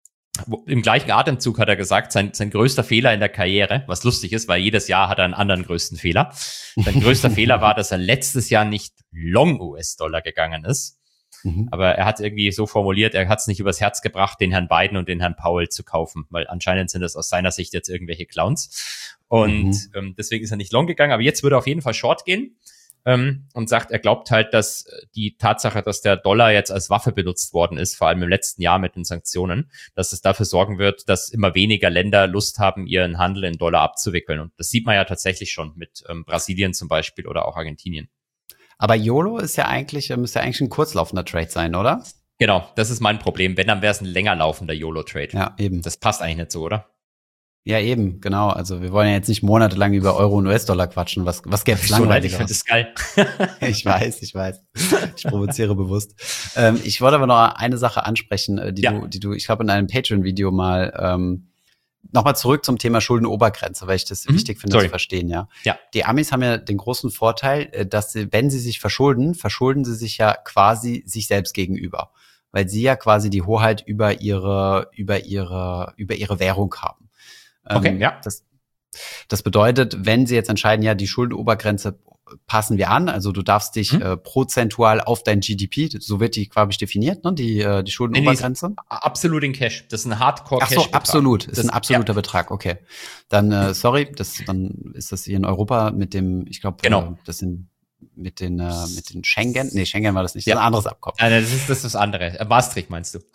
Im gleichen Atemzug hat er gesagt, sein, sein größter Fehler in der Karriere, was lustig ist, weil jedes Jahr hat er einen anderen größten Fehler. Sein größter Fehler war, dass er letztes Jahr nicht long U S-Dollar gegangen ist. Mhm. Aber er hat irgendwie so formuliert, er hat es nicht übers Herz gebracht, den Herrn Biden und den Herrn Powell zu kaufen, weil anscheinend sind das aus seiner Sicht jetzt irgendwelche Clowns. Und mhm. ähm, deswegen ist er nicht long gegangen, aber jetzt würde er auf jeden Fall short gehen. ähm, und sagt, er glaubt halt, dass die Tatsache, dass der Dollar jetzt als Waffe benutzt worden ist, vor allem im letzten Jahr mit den Sanktionen, dass es dafür sorgen wird, dass immer weniger Länder Lust haben, ihren Handel in Dollar abzuwickeln. Und das sieht man ja tatsächlich schon mit ähm, Brasilien zum Beispiel oder auch Argentinien. Aber YOLO ist ja eigentlich, müsste ja eigentlich ein kurzlaufender Trade sein, oder? Genau, das ist mein Problem. Wenn, dann wäre es ein länger laufender YOLO-Trade. Ja, eben. Das passt eigentlich nicht so, oder? Ja, eben, genau. Also wir wollen ja jetzt nicht monatelang über Euro und U S-Dollar quatschen. Was, was gäbe es langweilig? Ich finde das geil. Ich weiß, ich weiß. Ich provoziere bewusst. Ähm, ich wollte aber noch eine Sache ansprechen, die ja. du, die du, ich glaube, in einem Patreon-Video mal ähm, nochmal zurück zum Thema Schuldenobergrenze, weil ich das mhm. wichtig finde Sorry. zu verstehen, ja. ja. Die Amis haben ja den großen Vorteil, dass sie, wenn sie sich verschulden, verschulden sie sich ja quasi sich selbst gegenüber, weil sie ja quasi die Hoheit über ihre, über ihre, über ihre Währung haben. Okay, ähm, ja. Das, das bedeutet, wenn sie jetzt entscheiden, ja, die Schuldenobergrenze passen wir an, also du darfst dich hm? äh, prozentual auf dein G D P, so wird die, glaube ich, definiert, ne, die, äh, die Schuldenobergrenze. Nee, absolut in Cash. Das ist ein Hardcore-Cash. Ach so, absolut. Das ist ein absoluter ja. Betrag, okay. Dann, äh, sorry, das, dann ist das hier in Europa mit dem, ich glaube, genau. äh, das sind mit den, äh, mit den Schengen, nee, Schengen war das nicht, das ja. ist ein anderes Abkommen. Nein, das ist das, ist das andere. Maastricht meinst du?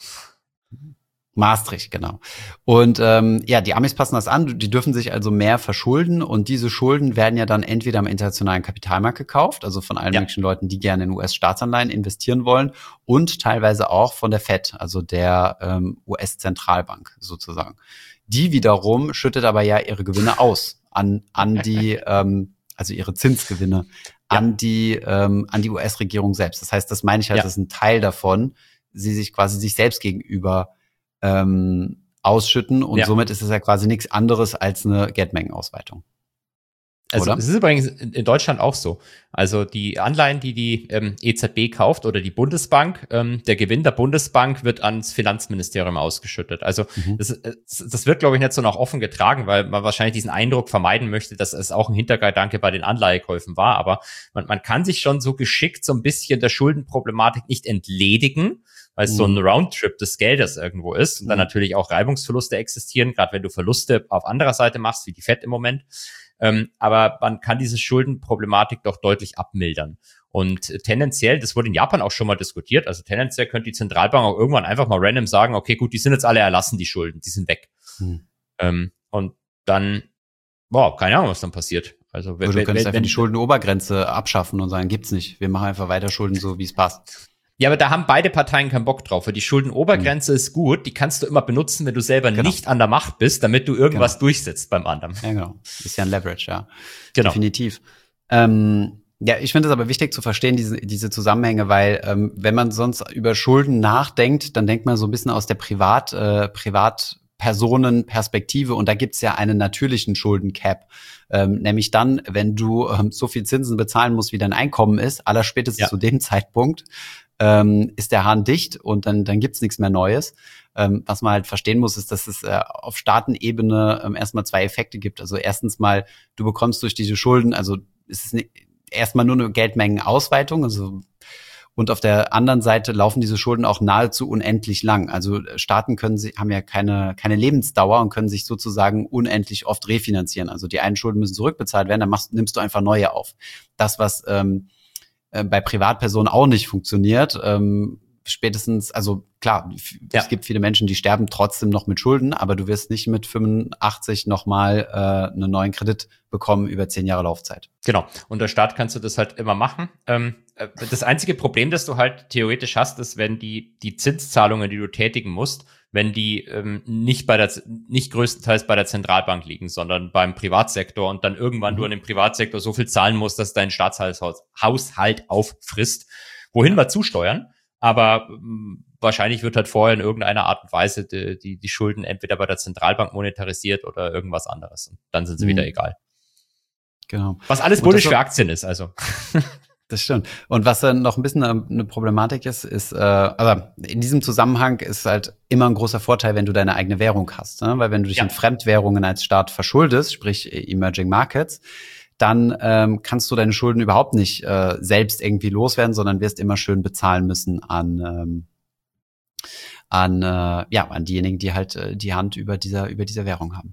Maastricht, genau. Und ähm, ja, die Amis passen das an, die dürfen sich also mehr verschulden und diese Schulden werden ja dann entweder am internationalen Kapitalmarkt gekauft, also von allen ja. möglichen Leuten, die gerne in U S-Staatsanleihen investieren wollen und teilweise auch von der Fed, also der ähm, U S-Zentralbank sozusagen. Die wiederum schüttet aber ja ihre Gewinne aus an an die, ähm, also ihre Zinsgewinne ja. an die ähm, an die U S-Regierung selbst. Das heißt, das meine ich halt, ja. das ist ein Teil davon, sie sich quasi sich selbst gegenüber Ähm, ausschütten und ja. somit ist es ja quasi nichts anderes als eine Geldmengenausweitung. Also Oder? Es ist übrigens in Deutschland auch so. Also die Anleihen, die die ähm, E Z B kauft oder die Bundesbank, ähm, der Gewinn der Bundesbank wird ans Finanzministerium ausgeschüttet. Also mhm. das, das wird, glaube ich, nicht so nach offen getragen, weil man wahrscheinlich diesen Eindruck vermeiden möchte, dass es auch ein Hintergedanke bei den Anleihekäufen war. Aber man, man kann sich schon so geschickt so ein bisschen der Schuldenproblematik nicht entledigen, weil es mhm. so ein Roundtrip des Geldes irgendwo ist und dann mhm. natürlich auch Reibungsverluste existieren, gerade wenn du Verluste auf anderer Seite machst, wie die Fed im Moment. Ähm, aber man kann diese Schuldenproblematik doch deutlich abmildern. Und äh, tendenziell, das wurde in Japan auch schon mal diskutiert, also tendenziell könnte die Zentralbank auch irgendwann einfach mal random sagen, okay, gut, die sind jetzt alle erlassen, die Schulden, die sind weg. Mhm. Ähm, und dann, boah, keine Ahnung, was dann passiert. Also wenn, Oder du könntest wenn, einfach wenn, die Schuldenobergrenze abschaffen und sagen, gibt's nicht. Wir machen einfach weiter Schulden so, wie es passt. Ja, aber da haben beide Parteien keinen Bock drauf, weil die Schuldenobergrenze mhm. ist gut, die kannst du immer benutzen, wenn du selber genau. nicht an der Macht bist, damit du irgendwas genau. durchsetzt beim anderen. Ja, genau. Ist ja ein Leverage, ja. Genau. Definitiv. Ähm, ja, ich finde es aber wichtig zu verstehen, diese, diese Zusammenhänge, weil ähm, wenn man sonst über Schulden nachdenkt, dann denkt man so ein bisschen aus der Privat, äh, Privatpersonenperspektive und da gibt's ja einen natürlichen Schuldencap. Ähm, nämlich dann, wenn du ähm, so viel Zinsen bezahlen musst, wie dein Einkommen ist, allerspätestens ja. zu dem Zeitpunkt, ähm, ist der Hahn dicht und dann, dann gibt's nichts mehr Neues. Ähm, was man halt verstehen muss, ist, dass es äh, auf Staatenebene ähm, erstmal zwei Effekte gibt. Also erstens mal, du bekommst durch diese Schulden, also es ist ne, erstmal nur eine Geldmengenausweitung, also und auf der anderen Seite laufen diese Schulden auch nahezu unendlich lang. Also Staaten können sie, haben ja keine, keine Lebensdauer und können sich sozusagen unendlich oft refinanzieren. Also die einen Schulden müssen zurückbezahlt werden, dann machst, nimmst du einfach neue auf. Das, was ähm, bei Privatpersonen auch nicht funktioniert. Ähm, spätestens, also klar, ja. es gibt viele Menschen, die sterben trotzdem noch mit Schulden, aber du wirst nicht mit fünfundachtzig nochmal äh, einen neuen Kredit bekommen über zehn Jahre Laufzeit. Genau. Und der Staat kannst du das halt immer machen. Ähm, das einzige Problem, das du halt theoretisch hast, ist, wenn die die Zinszahlungen, die du tätigen musst, wenn die ähm, nicht bei der nicht größtenteils bei der Zentralbank liegen, sondern beim Privatsektor und dann irgendwann mhm. du an den Privatsektor so viel zahlen musst, dass dein Staatshaushalt auffrisst, wohin wir zusteuern. Aber ähm, wahrscheinlich wird halt vorher in irgendeiner Art und Weise die, die, die Schulden entweder bei der Zentralbank monetarisiert oder irgendwas anderes. Und dann sind sie mhm. wieder egal. Genau. Was alles bullisch für Aktien ist, also. Das stimmt. Und was dann noch ein bisschen eine Problematik ist, ist, äh, aber in diesem Zusammenhang ist halt immer ein großer Vorteil, wenn du deine eigene Währung hast, ne? Weil wenn du dich ja. in Fremdwährungen als Staat verschuldest, sprich Emerging Markets, dann ähm, kannst du deine Schulden überhaupt nicht äh, selbst irgendwie loswerden, sondern wirst immer schön bezahlen müssen an ähm, an äh, ja an diejenigen, die halt äh, die Hand über dieser über dieser Währung haben.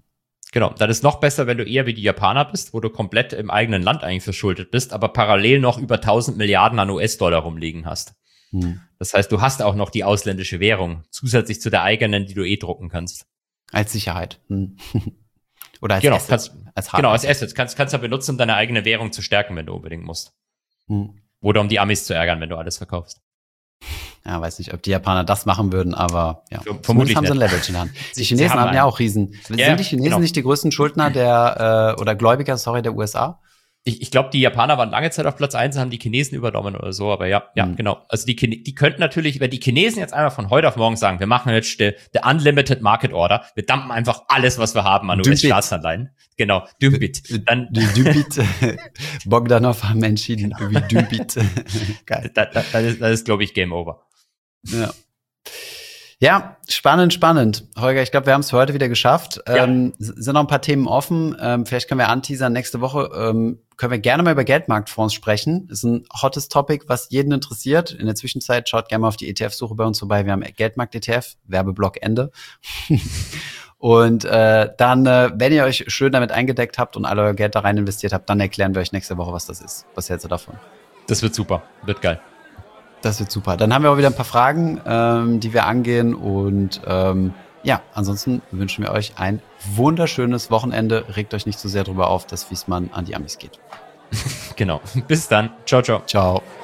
Genau, dann ist noch besser, wenn du eher wie die Japaner bist, wo du komplett im eigenen Land eigentlich verschuldet bist, aber parallel noch über tausend Milliarden an U S-Dollar rumliegen hast. Hm. Das heißt, du hast auch noch die ausländische Währung, zusätzlich zu der eigenen, die du eh drucken kannst. Als Sicherheit. Hm. Oder als genau, Asset. Kannst, als genau, als Asset. Kannst, kannst du benutzen, um deine eigene Währung zu stärken, wenn du unbedingt musst. Hm. Oder um die Amis zu ärgern, wenn du alles verkaufst. Ja, weiß nicht, ob die Japaner das machen würden, aber ja, Vermutlich vermutlich haben nicht. sie ein Leverage in der Hand. Die Sie, Chinesen sie haben, haben ja auch Riesen. Ja, sind die Chinesen genau. nicht die größten Schuldner der, äh, oder Gläubiger, sorry, der U S A? Ich, ich glaube, die Japaner waren lange Zeit auf Platz eins, haben die Chinesen übernommen oder so, aber ja, ja, mhm. genau. Also die, die könnten natürlich, wenn die Chinesen jetzt einfach von heute auf morgen sagen, wir machen jetzt der Unlimited Market Order, wir dumpen einfach alles, was wir haben an U S-Staatsanleihen. Genau, Dümbit. Dann Dümbit. Bogdanov haben entschieden, wie Dümbit. Geil. Da, da, das ist, das ist glaube ich, Game Over. Ja. Ja, spannend, spannend. Holger, ich glaube, wir haben es für heute wieder geschafft. Ja. Ähm, sind noch ein paar Themen offen. Ähm, vielleicht können wir anteasern. Nächste Woche ähm, können wir gerne mal über Geldmarktfonds sprechen. Ist ein hottes Topic, was jeden interessiert. In der Zwischenzeit schaut gerne mal auf die E T F-Suche bei uns vorbei. Wir haben Geldmarkt-E T F, Werbeblock Ende. Und äh, dann, äh, wenn ihr euch schön damit eingedeckt habt und all euer Geld da rein investiert habt, dann erklären wir euch nächste Woche, was das ist. Was hältst du davon? Das wird super. Wird geil. Das wird super. Dann haben wir auch wieder ein paar Fragen, ähm, die wir angehen. Und ähm, ja, ansonsten wünschen wir euch ein wunderschönes Wochenende. Regt euch nicht so sehr drüber auf, dass Wiesmann an die Amis geht. Genau. Bis dann. Ciao, ciao. Ciao.